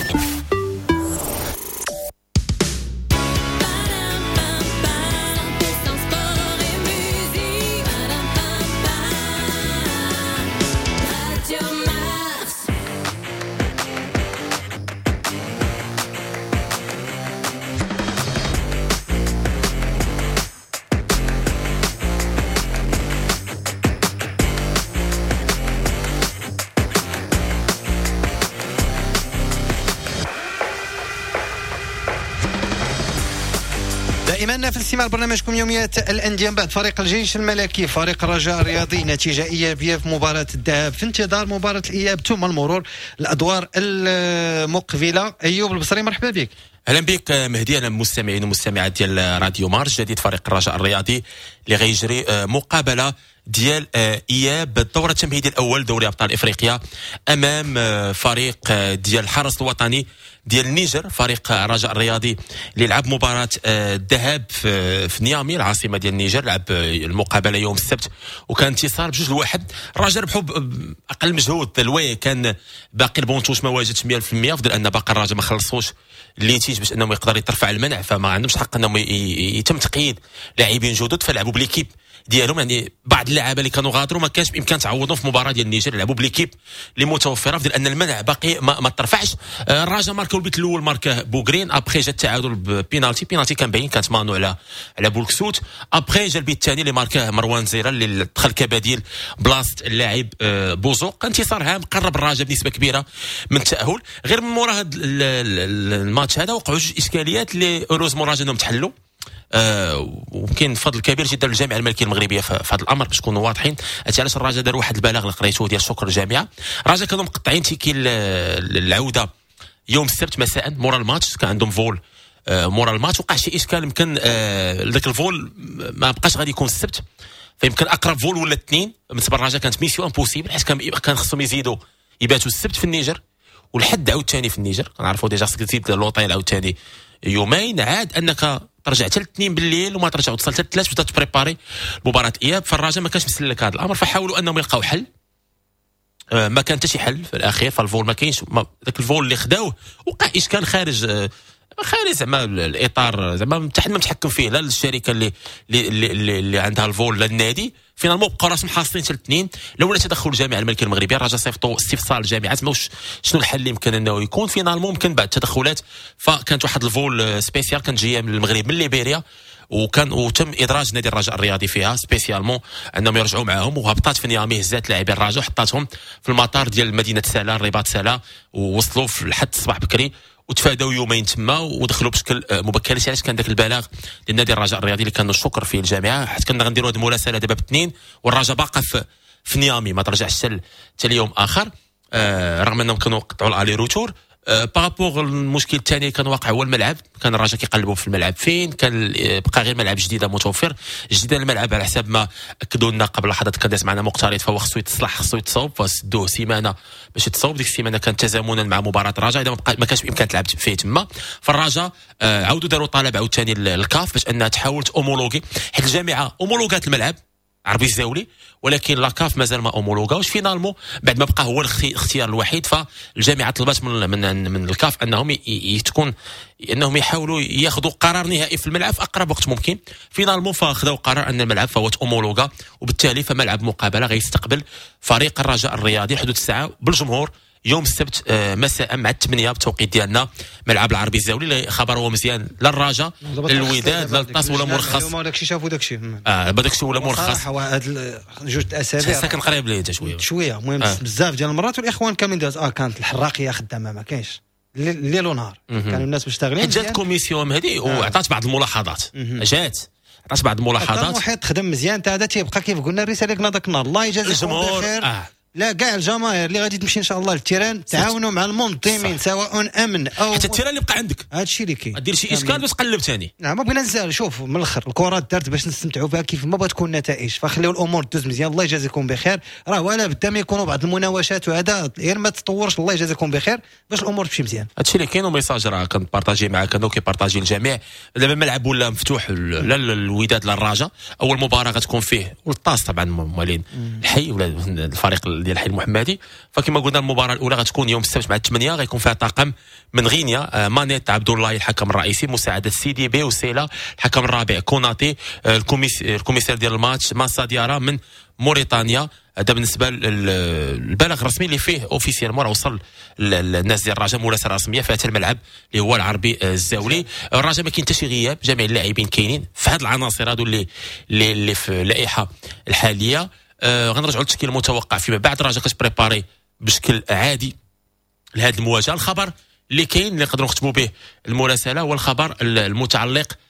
دائما في الاستماع لبرنامجكم يوميات الأندية. بعد فريق الجيش الملكي فريق الرجاء الرياضي نتيجة إيجابية في مباراة الذهاب في انتظار مباراة الإياب ثم المرور الأدوار المقبلة. أيوب البصري مرحبا بك. اهلا بك مهدي. انا مستمعين ومستمعات ديال راديو مارس. جديد فريق الرجاء الرياضي اللي غيجري مقابله ديال اياب الدور التمهيدي الاول دوري ابطال افريقيا امام فريق ديال الحرس الوطني ديال النيجر. فريق الرجاء الرياضي اللي لعب مباراه الذهاب في, في نيامي العاصمه ديال النيجر، لعب المقابله يوم السبت وكان انتصار بجوج لواحد. الرجاء ربحوا باقل مجهود، الواي كان باقي البونتوش ما واجدش مية بالمية، فضل ان باقي الرجاء ما خلصوش اللي ينتج باش انهم يقدر يترفع المنع، فما عندهمش حق انهم يتم تقييد لاعبين جدد، فلعبوا بليكيب ديالهم. يعني بعض اللاعبين اللي كانوا غادروا ما كانش بامكان تعوضهم في مباراه ديال النيجر، لعبوا بليكيب اللي متوفره، فضل ان المنع باقي ما, ما ترفعش. الرجاء ماركاو البيت الاول ماركاه بوغرين، ابخي جا التعادل ببينالتي، بينالتي كان باين كانت مانو على على بولكسوت. ابخي جا البيت الثاني اللي ماركاه مروان زيرا اللي دخل كبديل بلاصه اللاعب بوزوق. انتصار هام قرب الرجاء بنسبه كبيره من التاهل. غير من مورا هذا الماتش هذا وقعوا جوج اشكاليات اللي اوروزمون الرجاء انهم تحلوا. آه وكاين فضل كبير جدا للجامعه الملكيه المغربيه في هذا الامر باش نكونوا واضحين. هادشي علاش الرجاء دار واحد البلاغ اللي قريتوه ديال شكر الجامعه. الرجاء كانوا مقطعين تيكي العوده يوم السبت مساء مورا الماتش، كان عندهم فول آه مورا الماتش. وقع شي اشكال، يمكن آه ذاك الفول ما بقاش غادي يكون السبت، فيمكن اقرب فول ولا اثنين. بالنسبه للرجاء كانت ميسيو امبوسيبل، حيت كان كان خصهم يزيدوا يباتوا السبت في النيجر والحد عاوتاني في النيجر. كنعرفوا ديجا خصك تزيد لوطيل عاوتاني يومين، عاد انك ترجع حتى الاثنين بالليل وما ترجع وتصل حتى الثلاث باش تبريباري مباراه اياب. فالرجاء ما كانش مسلك هذا الامر، فحاولوا انهم يلقاو حل. آه ما كان حتى شي حل في الاخير، فالفول ما كاينش. ذاك الفول اللي خداوه وقع اشكال خارج آه خارج زعما الاطار، زعما حتى ما متحكم فيه لا الشركه اللي اللي, اللي, اللي عندها الفول لا النادي. فينالمون بقاو راسهم حاصلين حتى الاثنين. لولا تدخل الجامعه الملكيه المغربيه الرجاء صيفطوا استفسار للجامعات واش شنو الحل اللي يمكن انه يكون. فينالمون ممكن بعد التدخلات فكانت واحد الفول سبيسيال كانت جايه من المغرب من ليبيريا، وكان وتم ادراج نادي الرجاء الرياضي فيها سبيسيالمون انهم يرجعوا معاهم. وهبطات في نيامي، هزات لاعبين الرجاء وحطاتهم في المطار ديال مدينه سالا الرباط سالا، ووصلوا لحد الصباح بكري وتفادوا يومين تما ودخلوا بشكل مبكر. علاش كان ذاك البلاغ للنادي الرجاء الرياضي اللي كان الشكر فيه الجامعه، حيت كنا غنديروا هذه المراسله دابا باثنين والرجاء باقا في, في نيامي ما ترجعش حتى اليوم اخر. آه رغم انهم كانوا قطعوا الالي روتور. أه بارابور المشكل الثاني كان واقع هو الملعب. كان الرجاء كيقلبوا في الملعب فين كان، بقى غير ملعب جديد متوفر. جديد الملعب على حسب ما اكدوا لنا قبل لحظات كان داز معنا مقترض، فهو خصو يتصلح خصو يتصاوب، فسدوه سيمانه باش يتصاوب. ديك السيمانه كانت تزامنا مع مباراه الرجاء، اذا ما كانش بامكان تلعب فيه تما. فالرجاء أه عاودوا داروا طلب عاوتاني للكاف باش انها تحاول اومولوغي، حيت الجامعه اومولوغات الملعب عربي الزاولي، ولكن لاكاف مازال ما اومولوغاوش. فينالمون بعد ما بقى هو الاختيار الوحيد، فالجامعه طلبت من من من الكاف انهم تكون انهم يحاولوا ياخذوا قرار نهائي في الملعب في اقرب وقت ممكن. فينالمون فاخذوا قرار ان الملعب فهو اومولوغا، وبالتالي فملعب مقابله غيستقبل فريق الرجاء الرياضي حدود الساعه بالجمهور يوم السبت مساء مع الثمانية بتوقيت ديالنا ملعب العربي الزاولي. اللي خبر هو مزيان لا الرجاء لا الوداد لا الطاس ولا مرخص. اليوم داكشي شافوا داكشي اه داكشي ولا مرخص. هاد جوج اسابيع ساكن قريب ليه شويه شويه المهم آه. بزاف ديال المرات والاخوان كاملين داز اه كانت الحراقيه خدامه ما كاينش الليل ونهار كانوا الناس مشتغلين. جات كوميسيون هذه وعطات بعض الملاحظات جات عطات بعض الملاحظات. المحيط خدم مزيان تا هذا تيبقى كيف قلنا الرساله كنا داك النهار الله يجازيكم بخير. آه. لا كاع الجماهير اللي غادي تمشي ان شاء الله للتيران تعاونوا مع المنظمين سواء امن او حتى التيران اللي بقى عندك هذا الشيء اللي كاين. دير شي اشكال باش تقلب ثاني. نعم ما بغينا نزال. شوف من الاخر الكره دارت باش نستمتعوا بها كيف ما بغات تكون النتائج فخليوا الامور دوز مزيان. الله يجازيكم بخير. راه ولا بدا ما يكونوا بعض المناوشات وهذا غير ما تطورش. الله يجازيكم بخير باش الامور تمشي مزيان. هادشي اللي كاين وميساج راه كنبارطاجي معاك انا وكيبارطاجي الجميع. دابا الملعب ولا مفتوح لا الوداد لا الرجاء. اول مباراه غتكون فيه والطاس طبعا موالين الحي ولا الفريق ديال الحي المحمدي. فكما قلنا المباراه الاولى غتكون يوم السبت مع الثمانية غيكون فيها طاقم من غينيا مانيت عبد الله الحكم الرئيسي مساعده سيدي بي وسيلا الحكم الرابع كوناتي الكوميسير ديال الماتش ماسا ديارا من موريتانيا. هذا بالنسبه للبلاغ الرسمي اللي فيه اوفيسيالمون راه وصل الناس ديال الرجاء مراسله رسميه في هذا الملعب اللي هو العربي الزاولي. الرجاء ما كاين حتى شي غياب جميع اللاعبين كاينين في هذه العناصر هذو اللي اللي, اللي في اللائحه الحاليه. آه غنرجعوا للتشكيل المتوقع فيما بعد. الرجاء كتبريباري بشكل عادي لهذه المواجهه. الخبر اللي كاين اللي نقدروا نختموا به المراسله هو الخبر المتعلق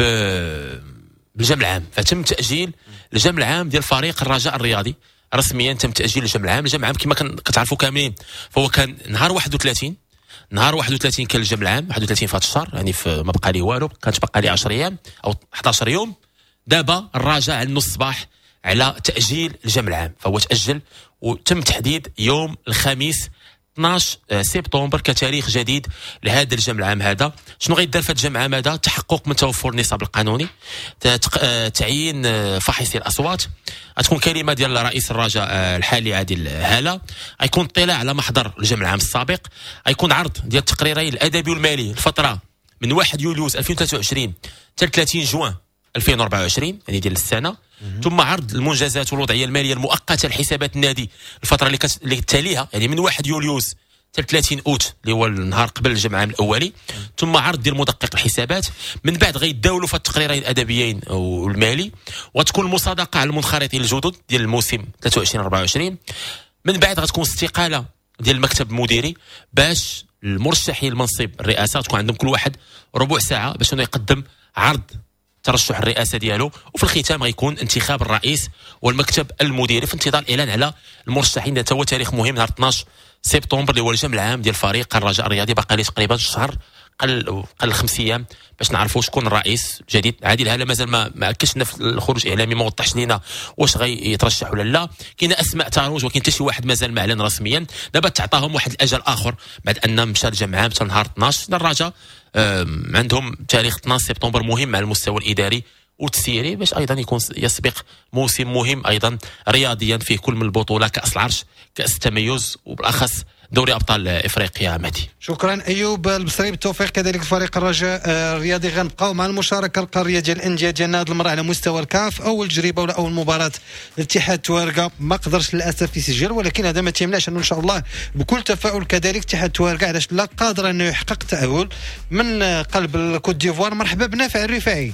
بالجمع العام. فتم تاجيل الجمع العام ديال فريق الرجاء الرياضي رسميا. تم تاجيل الجمع العام. الجمع العام كما كتعرفوا كاملين فهو كان نهار واحد وثلاثين نهار واحد وثلاثين كان الجمع العام واحد وثلاثين في هذا الشهر يعني في ما بقى لي والو كانت بقى لي عشرة ايام او أحد عشر يوم. دابا الرجاء على نص الصباح على تأجيل الجمع العام فهو تأجل وتم تحديد يوم الخميس اثناش سبتمبر كتاريخ جديد لهذا الجمع العام. هذا شنو غيدار في الجمع العام هذا؟ تحقق من توفر النصاب القانوني تعيين فاحصي الاصوات. غتكون كلمه ديال رئيس الرجاء الحالي عادل هاله. غيكون اطلاع على محضر الجمع العام السابق. غيكون عرض ديال التقريرين الادبي والمالي الفتره من واحد يوليوز ألفين وثلاثة وعشرين حتى ثلاثين جوان ألفين وأربعة وعشرين يعني ديال السنه. ثم عرض المنجزات والوضعيه الماليه المؤقته لحسابات النادي الفتره اللي كت... اللي تاليها يعني من واحد يوليوز حتى ثلاثين اوت اللي هو النهار قبل الجمع العام الاولي. ثم عرض ديال مدقق الحسابات. من بعد غيداولوا في التقريرين الادبيين والمالي وتكون المصادقه على المنخرطين الجدد ديال الموسم ثلاثة وعشرين أربعة وعشرين. من بعد غتكون استقاله ديال المكتب المديري باش المرشحين لمنصب الرئاسه تكون عندهم كل واحد ربع ساعه باش انه يقدم عرض ترشح الرئاسه ديالو. وفي الختام غيكون انتخاب الرئيس والمكتب المديري في انتظار الاعلان على المرشحين. هذا هو تاريخ مهم نهار اثناش سبتمبر اللي هو الجمع العام ديال فريق الرجاء الرياضي. باقي ليه تقريبا شهر قل قل خمس ايام باش نعرفوا شكون الرئيس الجديد. عادل هلا مازال ما ما اكدش في الخروج الاعلامي ما وضحش لينا واش غيترشح ولا لا. كاين اسماء تروج ولكن حتى شي واحد مازال ما اعلن رسميا. دابا تعطاهم واحد الاجل اخر بعد ان مشى الجمع العام حتى نهار اثناش. الرجاء عندهم تاريخ اثناش سبتمبر مهم على المستوى الاداري والتسييري باش ايضا يكون يسبق موسم مهم ايضا رياضيا فيه كل من البطوله كاس العرش كاس التميز وبالاخص دوري ابطال افريقيا. مهدي شكرا ايوب البصري بالتوفيق. كذلك فريق الرجاء الرياضي غنبقاو مع المشاركه القاريه ديال الانديه ديالنا هذه المره على مستوى الكاف. اول تجربه ولا اول مباراه الاتحاد توارقه ما قدرش للاسف يسجل ولكن هذا ما تيمنعش انه ان شاء الله بكل تفاؤل كذلك اتحاد توارقه علاش لا قادر انه يحقق تاهل من قلب الكوت ديفوار. مرحبا بنافع الرفاعي.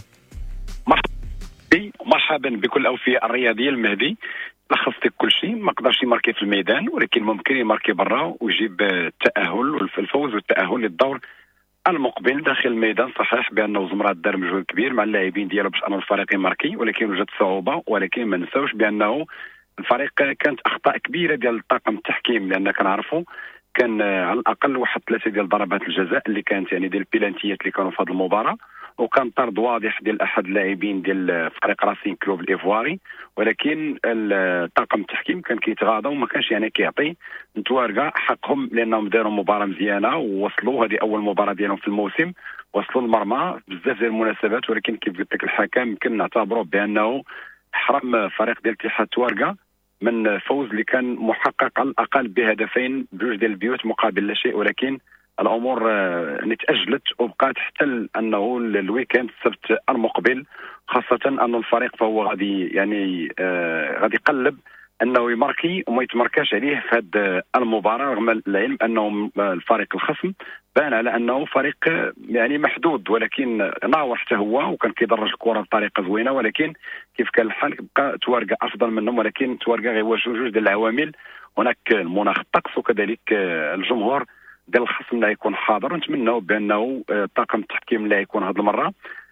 مرحبا بكل الاوفياء الرياضيه. المهدي لخصت كل شيء. ما قدرش يماركي في الميدان ولكن ممكن يماركي برا ويجيب التاهل والفوز والتاهل للدور المقبل داخل الميدان. صحيح بانه زمرات دار مجهود كبير مع اللاعبين ديالو باش انه الفريق يماركي ولكن وجدت صعوبه. ولكن ما نساوش بانه الفريق كانت اخطاء كبيره ديال طاقم التحكيم لان كنعرفوا كان على الاقل واحد ثلاثه ديال ضربات الجزاء اللي كانت يعني ديال البيلانتيات اللي كانوا في هذه المباراه. وكان طرد واضح ديال احد اللاعبين ديال فريق راسين كلوب الايفواري ولكن طاقم التحكيم كان كيتغاضى وما كانش يعني كيعطي نتوارقه حقهم لانهم داروا مباراه مزيانه ووصلوا. هذه اول مباراه ديالهم في الموسم وصلوا المرمى بزاف ديال المناسبات ولكن كيف قلت لك الحكم يمكن نعتبره بانه حرم فريق ديال اتحاد توارقه من فوز اللي كان محقق على الاقل بهدفين بجوج ديال البيوت مقابل لا شيء. ولكن الامور نتاجلت وبقات حتى انه الويكند السبت المقبل خاصه ان الفريق فهو غادي يعني آه غادي يقلب انه يماركي وما يتمركاش عليه في هذه المباراه، رغم العلم انه الفريق الخصم بان على انه فريق يعني محدود، ولكن ناوح حتى هو وكان كيدرج الكره بطريقه زوينه، ولكن كيف كان الحال بقى توارقه افضل منهم، ولكن توارقه غيواجهوا جوج ديال العوامل، هناك المناخ الطقس وكذلك الجمهور ديال الخصم اللي يكون حاضر. ونتمنوا بانه طاقم التحكيم اللي يكون هذه المره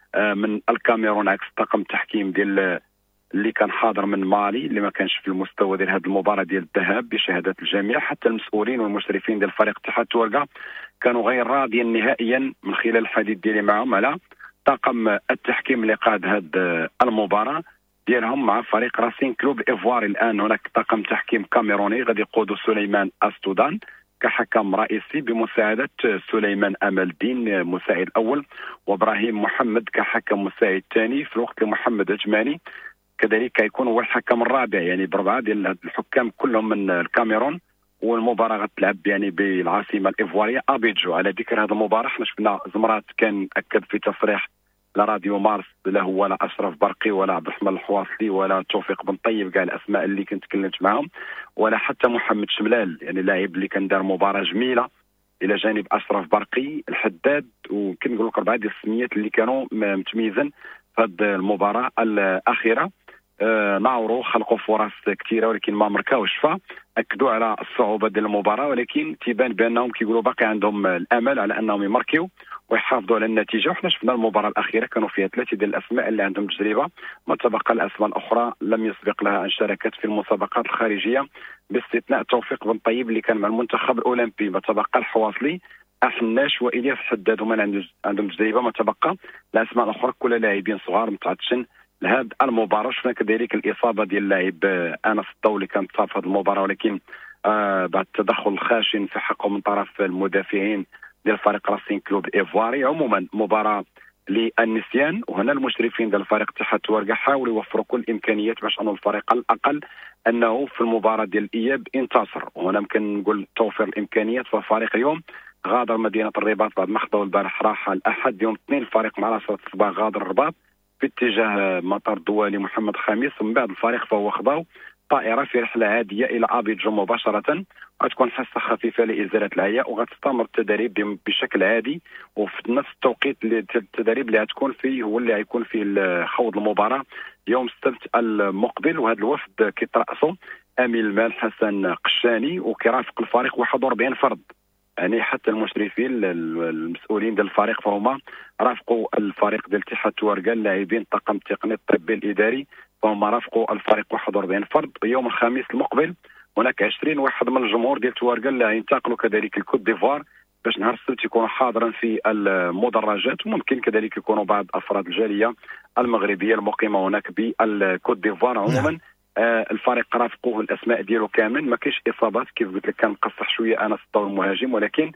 من الكاميرون عكس طاقم التحكيم ديال اللي كان حاضر من مالي اللي ما كانش في المستوى ديال هذه المباراه ديال الذهاب بشهاده الجميع. حتى المسؤولين والمشرفين ديال فريق اتحاد تورقه كانوا غير راضيين نهائيا من خلال الحديث ديالي معهم على طاقم التحكيم اللي قاد هذه المباراه ديالهم مع فريق راسين كلوب ايفواري. الان هناك طاقم تحكيم كاميروني غادي يقوده سليمان استودان كحكم رئيسي بمساعدة سليمان أمل الدين مساعد أول، وإبراهيم محمد كحكم مساعد ثاني، في الوقت اللي محمد عجماني كذلك يكون هو الحكم الرابع، يعني بربعة ديال الحكام كلهم من الكاميرون. والمباراة غتلعب يعني بالعاصمة الإيفوارية أبيجو. على ذكر هذه المباراة حنا شفنا زمرات كان أكد في تصريح لا راديو مارس، لا هو لا اشرف برقي ولا عبد الرحمن الحواصلي ولا توفيق بن طيب كاع الاسماء اللي كنت تكلمت معهم، ولا حتى محمد شملال يعني لاعب اللي كان دار مباراه جميله الى جانب اشرف برقي الحداد، وكنقول لك اربعه ديال السميات اللي كانوا متميزين في هذه المباراه الاخيره. آه ناورو خلقوا فرص كثيره ولكن ما مركاوش، فاكدوا على الصعوبه ديال المباراه، ولكن تيبان بانهم كيقولوا باقي عندهم الامل على انهم يماركيو ويحافظوا على النتيجه. وحنا شفنا المباراه الاخيره كانوا فيها ثلاثه ديال الاسماء اللي عندهم تجربه، ما تبقى الاسماء الاخرى لم يسبق لها ان شاركت في المسابقات الخارجيه باستثناء توفيق بن طيب اللي كان مع المنتخب الاولمبي، ما تبقى الحواصلي احناش والياس حداد هما عندهم تجربه، ما تبقى الاسماء الاخرى كلها لاعبين صغار متعطشين لهذه المباراه. شفنا كذلك الاصابه ديال اللاعب انس الضو اللي كان تصاب في هذه المباراه، ولكن آه بعد التدخل الخاشن في حقه من طرف المدافعين ديال فريق راسين كلوب ايفواري. عموما مباراه للنسيان، وهنا المشرفين ديال فريق اتحاد تورقه حاولوا يوفروا كل الامكانيات باش انه الفريق على الاقل انه في المباراه ديال الاياب انتصر. وهنا يمكن نقول توفير الامكانيات، فالفريق اليوم غادر مدينه الرباط بعد ما خذوا البارح راحه الاحد يوم الاثنين، الفريق مع راسه الصباح غادر الرباط في اتجاه مطار الدولي محمد خامس، ومن بعد الفريق فهو خضاو طائرة في رحلة عادية إلى أبيجو مباشرة، غتكون حصة خفيفة لإزالة العياء، وغتستمر التدريب بشكل عادي وفي نفس التوقيت اللي التدريب اللي غتكون فيه هو اللي غيكون فيه خوض المباراة يوم السبت المقبل. وهذا الوفد كيترأسوا أمين المال حسن قشاني وكيرافق الفريق واحد وأربعين فرد، يعني حتى المشرفين المسؤولين ديال الفريق فهما رافقوا الفريق ديال اتحاد تورقه، اللاعبين الطاقم التقني الطبي الاداري فهم رافقوا الفريق واحد وأربعين فرد. يوم الخميس المقبل هناك عشرين واحد من الجمهور ديال تورقه اللي غينتقلوا كذلك الكوت ديفوار باش نهار السبت يكونوا حاضرين في المدرجات، وممكن كذلك يكونوا بعض افراد الجاليه المغربيه المقيمه هناك بالكوت ديفوار. عموما آه الفريق رافقوه الاسماء ديالو كامل، ما كاينش اصابات كيف قلت لك، كان مقصح شويه انس الضو المهاجم، ولكن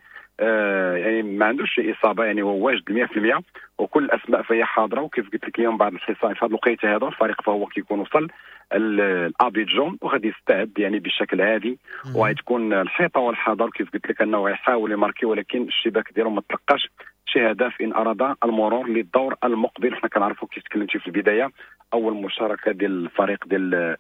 آه يعني ما عندوش اصابه، يعني هو واجد مية بالمية وكل الاسماء فهي حاضره. وكيف قلت لك اليوم بعد الحصان في هذا الوقيته هذا الفريق فهو كيكون وصل الابيجون وغادي يستعد يعني بشكل عادي، وغتكون الحيطه والحذر كيف قلت لك انه غيحاول يماركي، ولكن الشباك ديالو ما تلقاش شي هدف ان اراد المرور للدور المقبل. حنا كنعرفوا كيف تكلمتي في البدايه اول مشاركه ديال الفريق ديال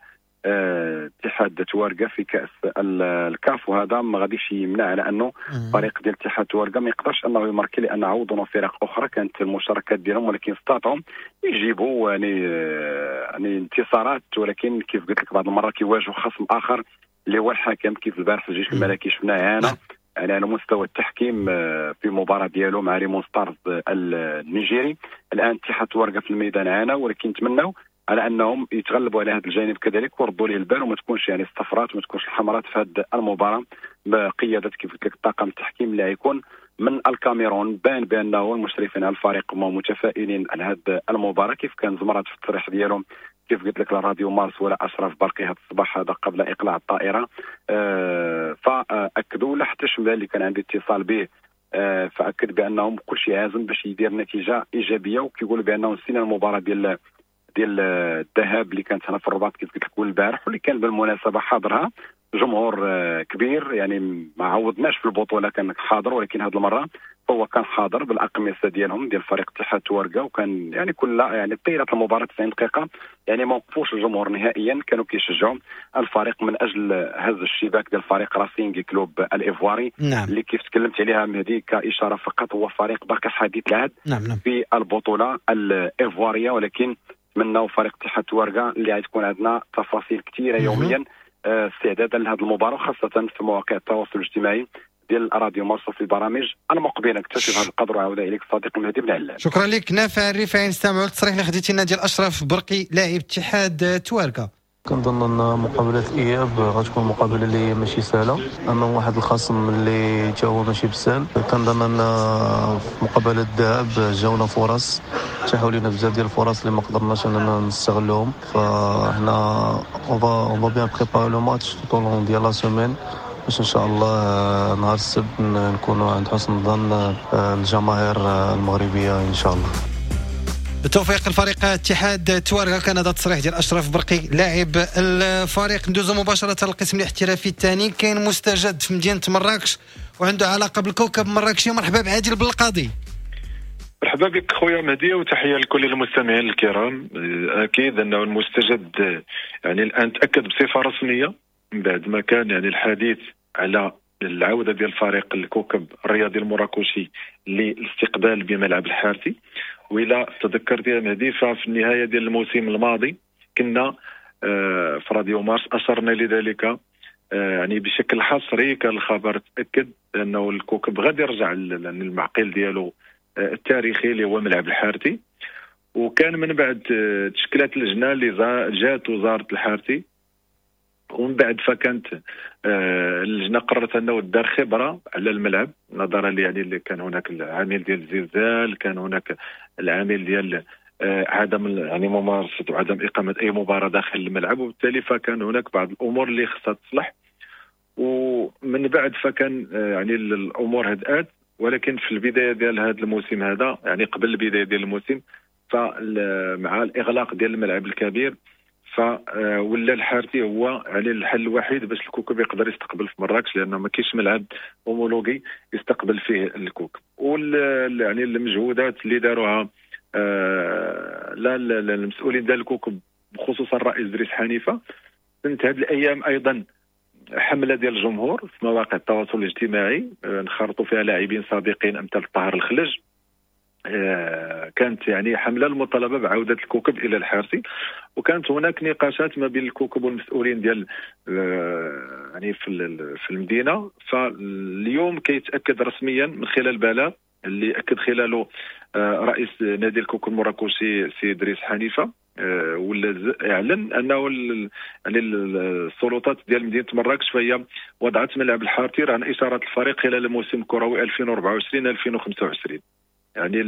اتحاد تورقه في كاس الكاف، وهذا ما غاديش يمنع على انه فريق ديال اتحاد تورقه ما يقدرش انه يماركي، لان عوضوا فرق اخرى كانت المشاركات ديالهم ولكن استطاعوا يجيبوا يعني يعني انتصارات، ولكن كيف قلت لك بعض المرات كيواجهوا خصم اخر اللي هو الحكم. كيف البارح الجيش الملكي شفناه عانى يعني على مستوى التحكيم في مباراة ديالو مع ريمون ستارز النيجيري. الان اتحاد تورقه في الميدان عانى، ولكن نتمنوا على انهم يتغلبوا على هذا الجانب كذلك ويردوا ليه البال وما تكونش يعني الصفرات وما تكونش الحمرات في هذه المباراه بقياده كيف قلت لك طاقم التحكيم اللي غيكون من الكاميرون. بان بانه المشرفين على الفريق هما متفائلين على هذه المباراه، كيف كان زمرات في التصريح ديالهم كيف قلت لك لراديو مارس ولا اشرف برقي هذا الصباح هذا قبل اقلاع الطائره. أه فاكدوا لا حتى شمال اللي كان عندي اتصال به أه فاكد بانهم كل شيء عازم باش يدير نتيجه ايجابيه، وكيقولوا بانه نسينا المباراه ديال ديال الذهاب اللي كانت هنا في الرباط كيف قلت لك البارح واللي كان بالمناسبه حاضرها جمهور كبير، يعني ما عوضناش في البطوله كان حاضر، ولكن هذه المره هو كان حاضر بالاقمصه ديالهم ديال فريق اتحاد توارقه، وكان يعني كل يعني طيله المباراه تسعين دقيقه يعني ما وقفوش الجمهور نهائيا، كانوا كيشجعوا الفريق من اجل هز الشباك ديال فريق راسينغ كلوب الايفواري. نعم. اللي كيف تكلمت عليها مهدي كاشاره فقط هو فريق باقي حديث العهد نعم نعم. في البطوله الايفواريه، ولكن نتمنوا فريق اتحاد توارقه اللي غتكون عندنا تفاصيل كثيره يوميا استعدادا لهذه المباراه، خاصه في مواقع التواصل الاجتماعي ديال راديو مارس في البرامج المقبله. نكتشف هذا القدر وعاود اليك صديقي مهدي بن علام. شكرا لك نافع الرفاعي. نستمعوا للتصريح اللي خديتي لنا ديال اشرف برقي لاعب اتحاد توارقه. كنظن ان مقابله اياب غتكون مقابله اللي ماشي سهله، انه واحد الخصم اللي تا هو ماشي بسهل. كنظن ان في مقابله الذهاب جاونا فرص، تاحوا لينا بزاف ديال الفرص اللي ما قدرناش اننا نستغلهم، فاحنا اون فا اون فا بيان بريباري لو ماتش طول لون ديال لا سيمين باش ان شاء الله نهار السبت نكونوا عند حسن ظن الجماهير المغربيه ان شاء الله. بالتوفيق الفريق اتحاد توارقه. كان هذا التصريح ديال اشرف برقي لاعب الفريق. ندوزو مباشره للقسم الاحترافي الثاني. كاين مستجد في مدينه مراكش وعنده علاقه بالكوكب المراكشي. مرحبا بعادل بالقاضي. مرحبا بك خويا مهدي، وتحيه لكل المستمعين الكرام. اكيد انه المستجد يعني الان تاكد بصفه رسميه من بعد ما كان يعني الحديث على العوده ديال فريق الكوكب الرياضي المراكشي للاستقبال بملعب الحارثي. وإلا تذكرت يا مهدي ففي النهايه ديال الموسم الماضي كنا آه في راديو مارس اشرنا لذلك آه يعني بشكل حصري. كان الخبر تاكد انه الكوكب غادي يرجع للمعقل ديالو آه التاريخي اللي هو ملعب الحارثي. وكان من بعد آه تشكلت اللجنه اللي جات وزاره الحارثي، ومن بعد فكانت آه اللجنه قررت انه دار خبره على الملعب نظرا لي يعني اللي كان هناك العامل ديال الزلزال، كان هناك العامل ديال آه عدم يعني ممارسه وعدم اقامه اي مباراه داخل الملعب، وبالتالي فكان هناك بعض الامور اللي خصها تصلح. ومن بعد فكان آه يعني الامور هدأت، ولكن في البدايه ديال هذا الموسم هذا يعني قبل البدايه ديال الموسم فمع الاغلاق ديال الملعب الكبير فولا الحارثي هو يعني الحل الوحيد باش الكوكب يقدر يستقبل في مراكش، لانه ما كاينش ملعب هومولوجي يستقبل فيه الكوكب. وال يعني المجهودات اللي داروها آه لا المسؤولين ديال الكوكب بخصوص الرئيس دريس حنيفه، كانت هذه الايام ايضا حمله ديال الجمهور في مواقع التواصل الاجتماعي آه انخرطوا فيها لاعبين سابقين امثال طاهر الخلج. آه كانت يعني حمله المطالبه بعوده الكوكب الى الحارثي، وكانت هناك نقاشات ما بين الكوكب والمسؤولين ديال آه يعني في في المدينه. فاليوم كيتاكد رسميا من خلال بلاغ اللي اكد خلاله آه رئيس نادي الكوكب المراكشي سي دريس حنيفه آه ولا اعلن انه يعني السلطات ديال مدينه مراكش فهي وضعت ملعب الحارثي رهن اشاره الفريق خلال الموسم الكروي ألفين وأربعة وعشرين ألفين وخمسة وعشرين. يعني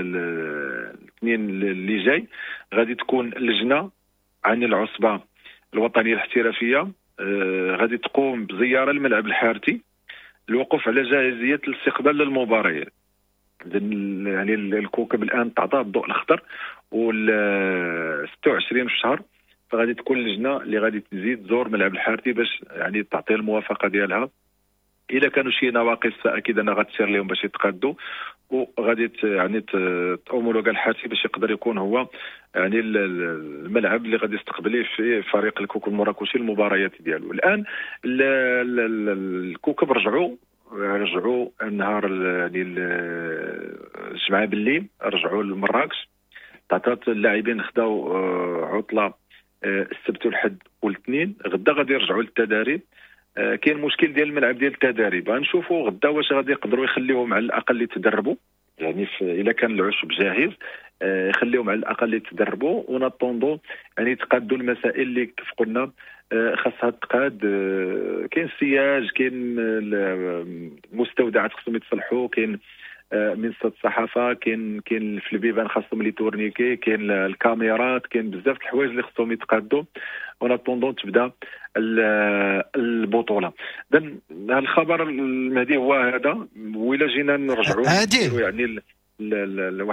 الاثنين اللي جاي غادي تكون لجنه عن العصبه الوطنيه الاحترافيه آه غادي تقوم بزياره الملعب الحارثي الوقوف على جاهزيه الاستقبال للمباريات. يعني الكوكب الان تعطى الضوء الاخضر وال ستة وعشرين في الشهر فغادي تكون لجنه اللي غادي تزيد تزور ملعب الحارثي باش يعني تعطي الموافقه ديالها. الا كانوا شي نواقص فاكيد انا غتسير لهم باش يتقادوا، وغادي يعني تأمولوغا الحارثي باش يقدر يكون هو يعني الملعب اللي غادي يستقبل فيه فريق الكوكب المراكشي المباريات ديالو. الان الكوكب رجعوا رجعوا النهار يعني الجمعه بالليل رجعوا لمراكش، تعطات اللاعبين خداو عطله السبت والحد والاثنين، غدا غادي يرجعوا للتدريب. آه كاين مشكل ديال الملعب ديال التدريب، غنشوفوا غدا واش غادي يقدروا يخليوهم على الاقل يتدربوا، يعني الا كان العشب جاهز آه يخليوهم على الاقل يتدربوا ونطوندو يعني يتقادوا المسائل اللي كيف قلنا آه خاصها تقاد. آه كاين السياج، كاين المستودعات خصهم يتصلحوا، كاين آه منصه الصحافه، كاين كاين في البيبان خاصهم لي تورنيكي، كاين الكاميرات، كاين بزاف د الحوايج اللي خصهم يتقادوا ونطوندو تبدا البطوله. اذا الخبر المهدي هو هذا. وإلا جينا نرجعوا يعني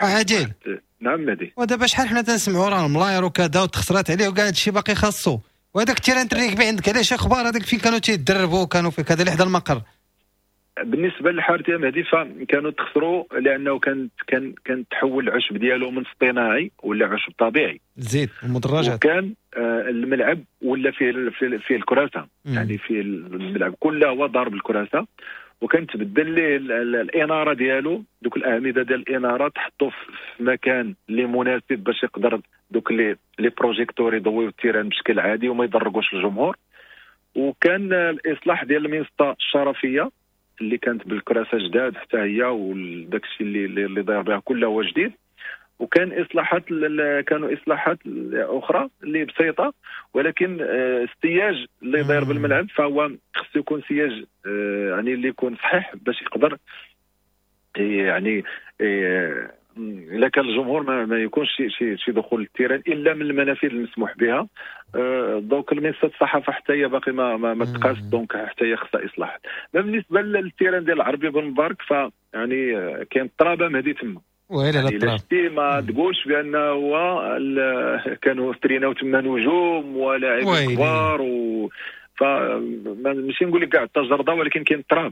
عادل. نعم مهدي. ودابا شحال حنا تنسمعوا راه الملاير وكذا وتخسرات عليه وكاع هادشي باقي خاصو، وهذاك التيران الركبي عندك علاش اخبار هذاك فين كانوا تيدربوا كانوا في كذا لحد المقر؟ بالنسبه للحارتي مهدي فكانوا تخسروا لانه كان كان كان تحول العشب ديالو من اصطناعي ولا عشب طبيعي زيد المدرجات، وكان آه الملعب ولا فيه فيه, فيه الكراسه، يعني في الملعب كله هو ضارب الكراسه، وكان تبدل ليه الاناره ديالو، دوك الاعمده ديال الاناره تحطوا في مكان اللي مناسب باش يقدر دوك لي لي بروجيكتور يضويو التيران بشكل عادي وما يضرقوش الجمهور. وكان الاصلاح ديال المنصه الشرفيه اللي كانت بالكراسه جداد حتى هي، وداك الشيء اللي اللي داير بها كله هو جديد. وكان اصلاحات كانوا اصلاحات اخرى اللي بسيطه، ولكن السياج اللي داير بالملعب فهو خصو يكون سياج يعني اللي يكون صحيح باش يقدر يعني الا كان الجمهور ما, ما يكونش شي شي شي دخول التيران الا من المنافذ المسموح بها. دونك المنصه الصحافه حتى هي باقي ما ما, ما تقاس، دونك حتى هي خصها اصلاح. بالنسبه للتيران ديال العربي بن مبارك فيعني كاين اضطرابه مهدي تما، ويلي يعني الاضطراب ما تقولش بان هو كانوا تريناو تما نجوم ولاعبين كبار و ف ماشي نقول لك كاع التجرده، ولكن كاين اضطراب.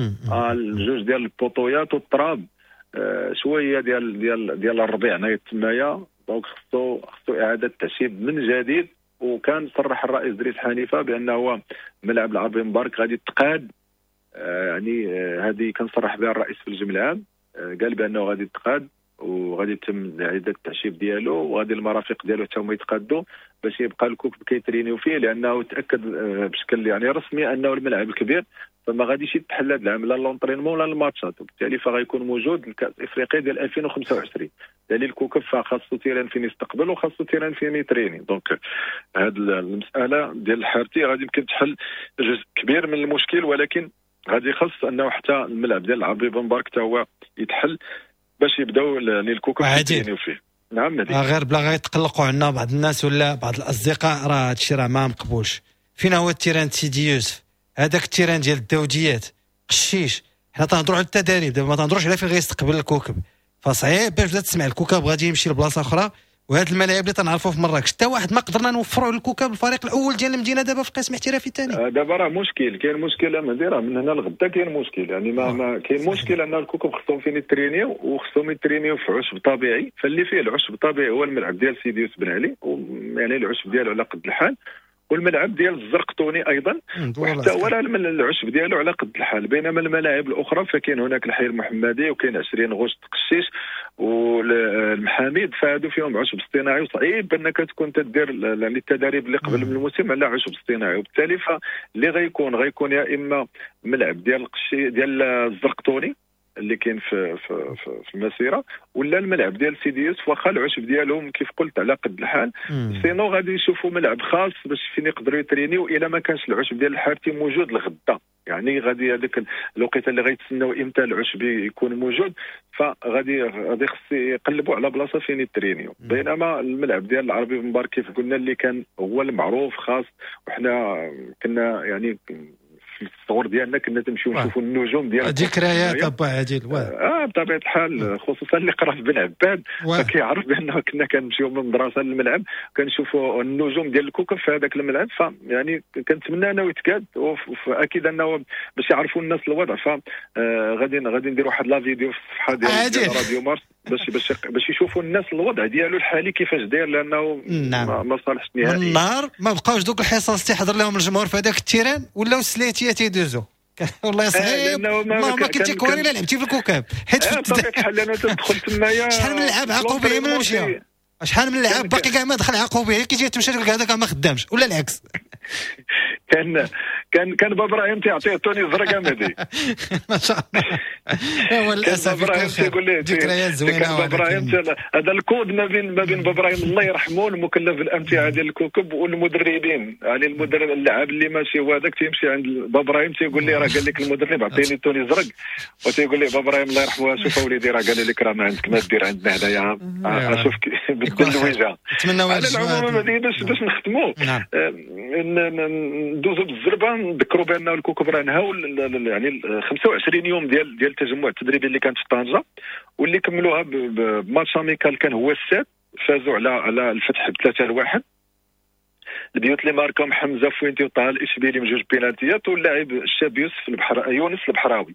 آه الجوج ديال البوطويات والتراب آه شويه ديال ديال ديال الربيع نايت تمايا، دونك خصو خصو اعاده تشييد من جديد. وكان صرح الرئيس دريس حنيفه بانه ملعب العربي مبارك غادي يتقاد، آه يعني آه هذه كان صرح بها الرئيس في الجمع العام، آه قال بانه غادي يتقاد وغادي يتم اعاده التعشيب ديالو، وغادي المرافق ديالو حتى هما يتقادوا باش يبقى الكوكب كيترينيو فيه، لانه تاكد بشكل يعني رسمي انه الملعب الكبير فما غاديش يتحل هذا العام لا لونطرينمون ولا الماتشات، وبالتالي فغيكون موجود الكاس الافريقي ديال ألفين وخمسة وعشرين. دليل الكوكب فخاصو تيران فين يستقبل وخاصو تيران فين يتريني. دونك هذه المساله ديال الحارتي غادي يمكن تحل جزء كبير من المشكل، ولكن غادي يخص انه حتى الملعب ديال العربي بن مبارك حتى هو يتحل باش يبداو الكوكب يترينيو فيه. نعم مدي. غير بلا غيتقلقوا عنا بعض الناس ولا بعض الاصدقاء، راه هذا الشيء راه ما مقبولش. فين هو التيران سيدي يوسف؟ هذاك التيران ديال الدوديات قشيش، حنا تنهضروا على التدريب دابا، ما تنهضروش على فين غيستقبل الكوكب. فصعيب باش بدا تسمع الكوكب غادي يمشي لبلاصه اخرى، وهاد الملاعب اللي تنعرفوا في مراكش حتى واحد ما قدرنا نوفروا للكوكب الفريق الاول ديال المدينه دابا في قسم احترافي ثاني. دابا راه مشكل، كاين مشكل مديره من هنا لغدا، كاين مشكل يعني ما, ما كاين مشكل ان الكوكب خصهم فين يترينيو، وخصهم يترينيو في عشب طبيعي، فاللي فيه العشب الطبيعي هو الملعب ديال سيدي يوسف بن علي، يعني العشب ديالو على قد الحال، والملعب ديال الزرقطوني ايضا وحتى هو العشب ديالو على قد الحال. بينما الملاعب الاخرى فكاين هناك الحي المحمدي وكاين عشرين غشت قشيش والمحاميد، فهادو فيهم عشب اصطناعي، وصعيب انك تكون تدير يعني التدريب اللي قبل من الموسم على عشب اصطناعي. وبالتالي فاللي غيكون غيكون يا اما ملعب ديال القشي ديال الزرقطوني اللي كاين في في في المسيره، ولا الملعب ديال سيدي يوسف واخا العشب ديالهم كيف قلت على قد الحال. سينو غادي يشوفوا ملعب خاص باش فين يقدروا يترينيو الا ما كانش العشب ديال الحارتي موجود لغدا، يعني غادي هذاك الوقيته اللي غيتسناو امتى العشب يكون موجود، فغادي غادي خص يقلبوا على بلاصه فين يترينيو. بينما الملعب ديال العربي بن مبارك كيف قلنا اللي كان هو المعروف خاص، وحنا كنا يعني في الصور ديالنا كنا تمشيو نشوفوا النجوم ديال ذكريات ابا عادل. اه بطبيعه الحال، خصوصا اللي قرا في بن عباد فكيعرف بانه كنا كنمشيو من المدرسه للملعب كنشوفوا النجوم ديال الكوكب في هذاك الملعب. فيعني كنتمنى انه يتكاد، واكيد انه باش يعرفوا الناس الوضع ف غادي غادي ندير واحد لا فيديو في الصفحه ديال راديو مارس باش باش باش يشوفوا الناس الوضع ديالو الحالي كيفاش داير، لانه نعم. ما صالحش نهائيا. النهار ما بقاوش دوك الحصص تيحضر لهم الجمهور في هذاك التيران، ولاو السلاتيه تيدوزو. والله صعيب، والله ما كنتي كواري لا لعبتي في الكوكب حيت في بحال انا تدخل تمايا شحال من لعاب عقوا به من مشى، شحال من لعاب باقي كاع ما دخل عقوا به كي تمشي لك هذاك ما خدامش ولا العكس. كان كان كان بابا ابراهيم تيعطيه توني زرقاء مهدي ما شاء الله. هو للاسف ابراهيم تيقول ليه ذكريات زوينه. بابا ابراهيم هذا الكود ما بين ما بين بابا ابراهيم الله يرحمه المكلف بالامتعه ديال الكوكب والمدربين، يعني المدرب اللاعب اللي ماشي هو هذاك تيمشي عند بابا ابراهيم تيقول لي راه قال لك المدرب عطيني توني زرق، وتيقول لي بابا ابراهيم الله يرحمه شوف اوليدي راه قال لك راه ما عندك ما دير عندنا هنايا. شوف بدل الوجه. نتمنى على العموم هذه باش باش نختموا ندوزوا بالزربه نذكروا بان الكوكب راه نهاو يعني خمسة وعشرين يوم ديال ديال التجمع التدريبي اللي كانت في طنجه، واللي كملوها بماتش اميكال كان هو السادس، فازوا على على الفتح بثلاثة لواحد. البيوت اللي ماركهم حمزه فوينتي وطه الاشبيلي من جوج بينالتيات، واللاعب الشاب يوسف البحر يونس البحراوي.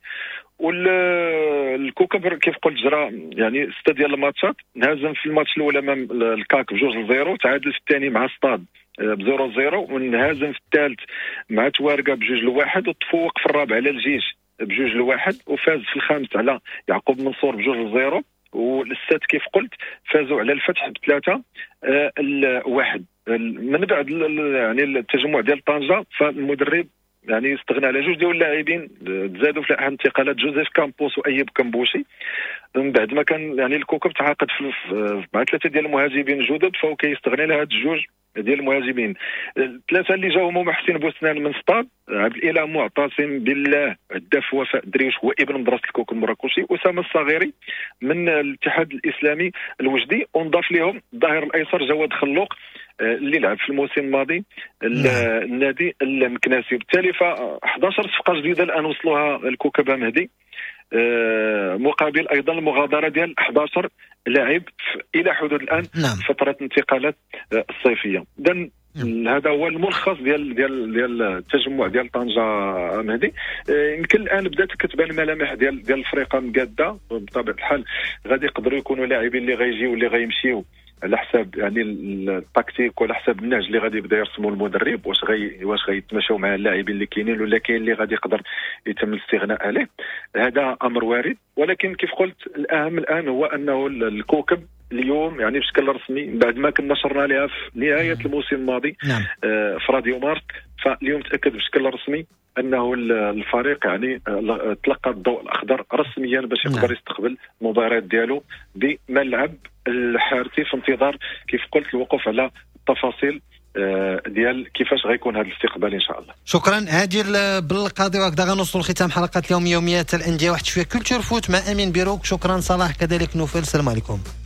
والكوكب كيف قلت جرى يعني ستة ديال الماتشات، انهزم في الماتش الاول امام الكاك بجوج لزيرو، تعادل في الثاني مع ستاد بزيرو زيرو، وانهزم في الثالث مع توارقه بجوج لواحد، وتفوق في الرابع على الجيش بجوج لواحد، وفاز في الخامس على يعقوب منصور بجوج لزيرو، والسات كيف قلت فازوا على الفتح بثلاثه آه الواحد. من بعد يعني التجمع ديال طنجه، فالمدرب يعني استغنى على جوج ديال اللاعبين تزادوا في انتقالات، جوزيف كامبوس وايوب كمبوشي. من بعد ما كان يعني الكوكب تعاقد في مع ثلاثه ديال المهاجمين جدد، فهو كيستغنى على هاد الجوج ديال المهاجمين. الثلاثه اللي جاوا هما محسن بوسنان من سطاد، عبد الاله معتصم بالله، هداف وفاء دريش هو ابن مدرسه الكوكب المراكشي، اسامه الصغيري من الاتحاد الاسلامي الوجدي، ونضاف لهم الظاهر الايسر جواد خلوق اللي لعب في الموسم الماضي النادي المكناسي. وبالتالي ف احد عشر صفقه جديده الان وصلوها الكوكب مهدي، مقابل ايضا المغادره ديال احد عشر لاعب الى حدود الان نعم. فتره انتقالات الصيفيه. اذا هذا هو الملخص ديال ديال ديال التجمع ديال طنجه مهدي. يمكن الان بدات كتبان الملامح ديال ديال الفريق مقاده، بطبيعه الحال غادي يقدروا يكونوا لاعبين اللي غيجيو واللي غيمشيو على حساب يعني التكتيك وعلى حساب النهج اللي غادي يبدا يرسموا المدرب، واش غي واش غيتماشاو مع اللاعبين اللي كاينين ولا كاين اللي غادي يقدر يتم الاستغناء عليه. هذا امر وارد، ولكن كيف قلت الاهم الان هو انه الكوكب اليوم يعني بشكل رسمي بعد ما كنا نشرنا لها في نهايه الموسم الماضي نعم. آه في راديو مارس، فاليوم تاكد بشكل رسمي انه الفريق يعني تلقى الضوء الاخضر رسميا باش يقدر يستقبل المباريات ديالو بملعب الحارثي، في انتظار كيف قلت الوقوف على التفاصيل ديال كيفاش غيكون هذا الاستقبال ان شاء الله. شكرا هاجر بالقاضي. وهكذا غنوصلوا لختام حلقه اليوم يوميات الانديه، واحد شويه كولتور فوت مع امين بيروك. شكرا صلاح كذلك نوفل، السلام عليكم.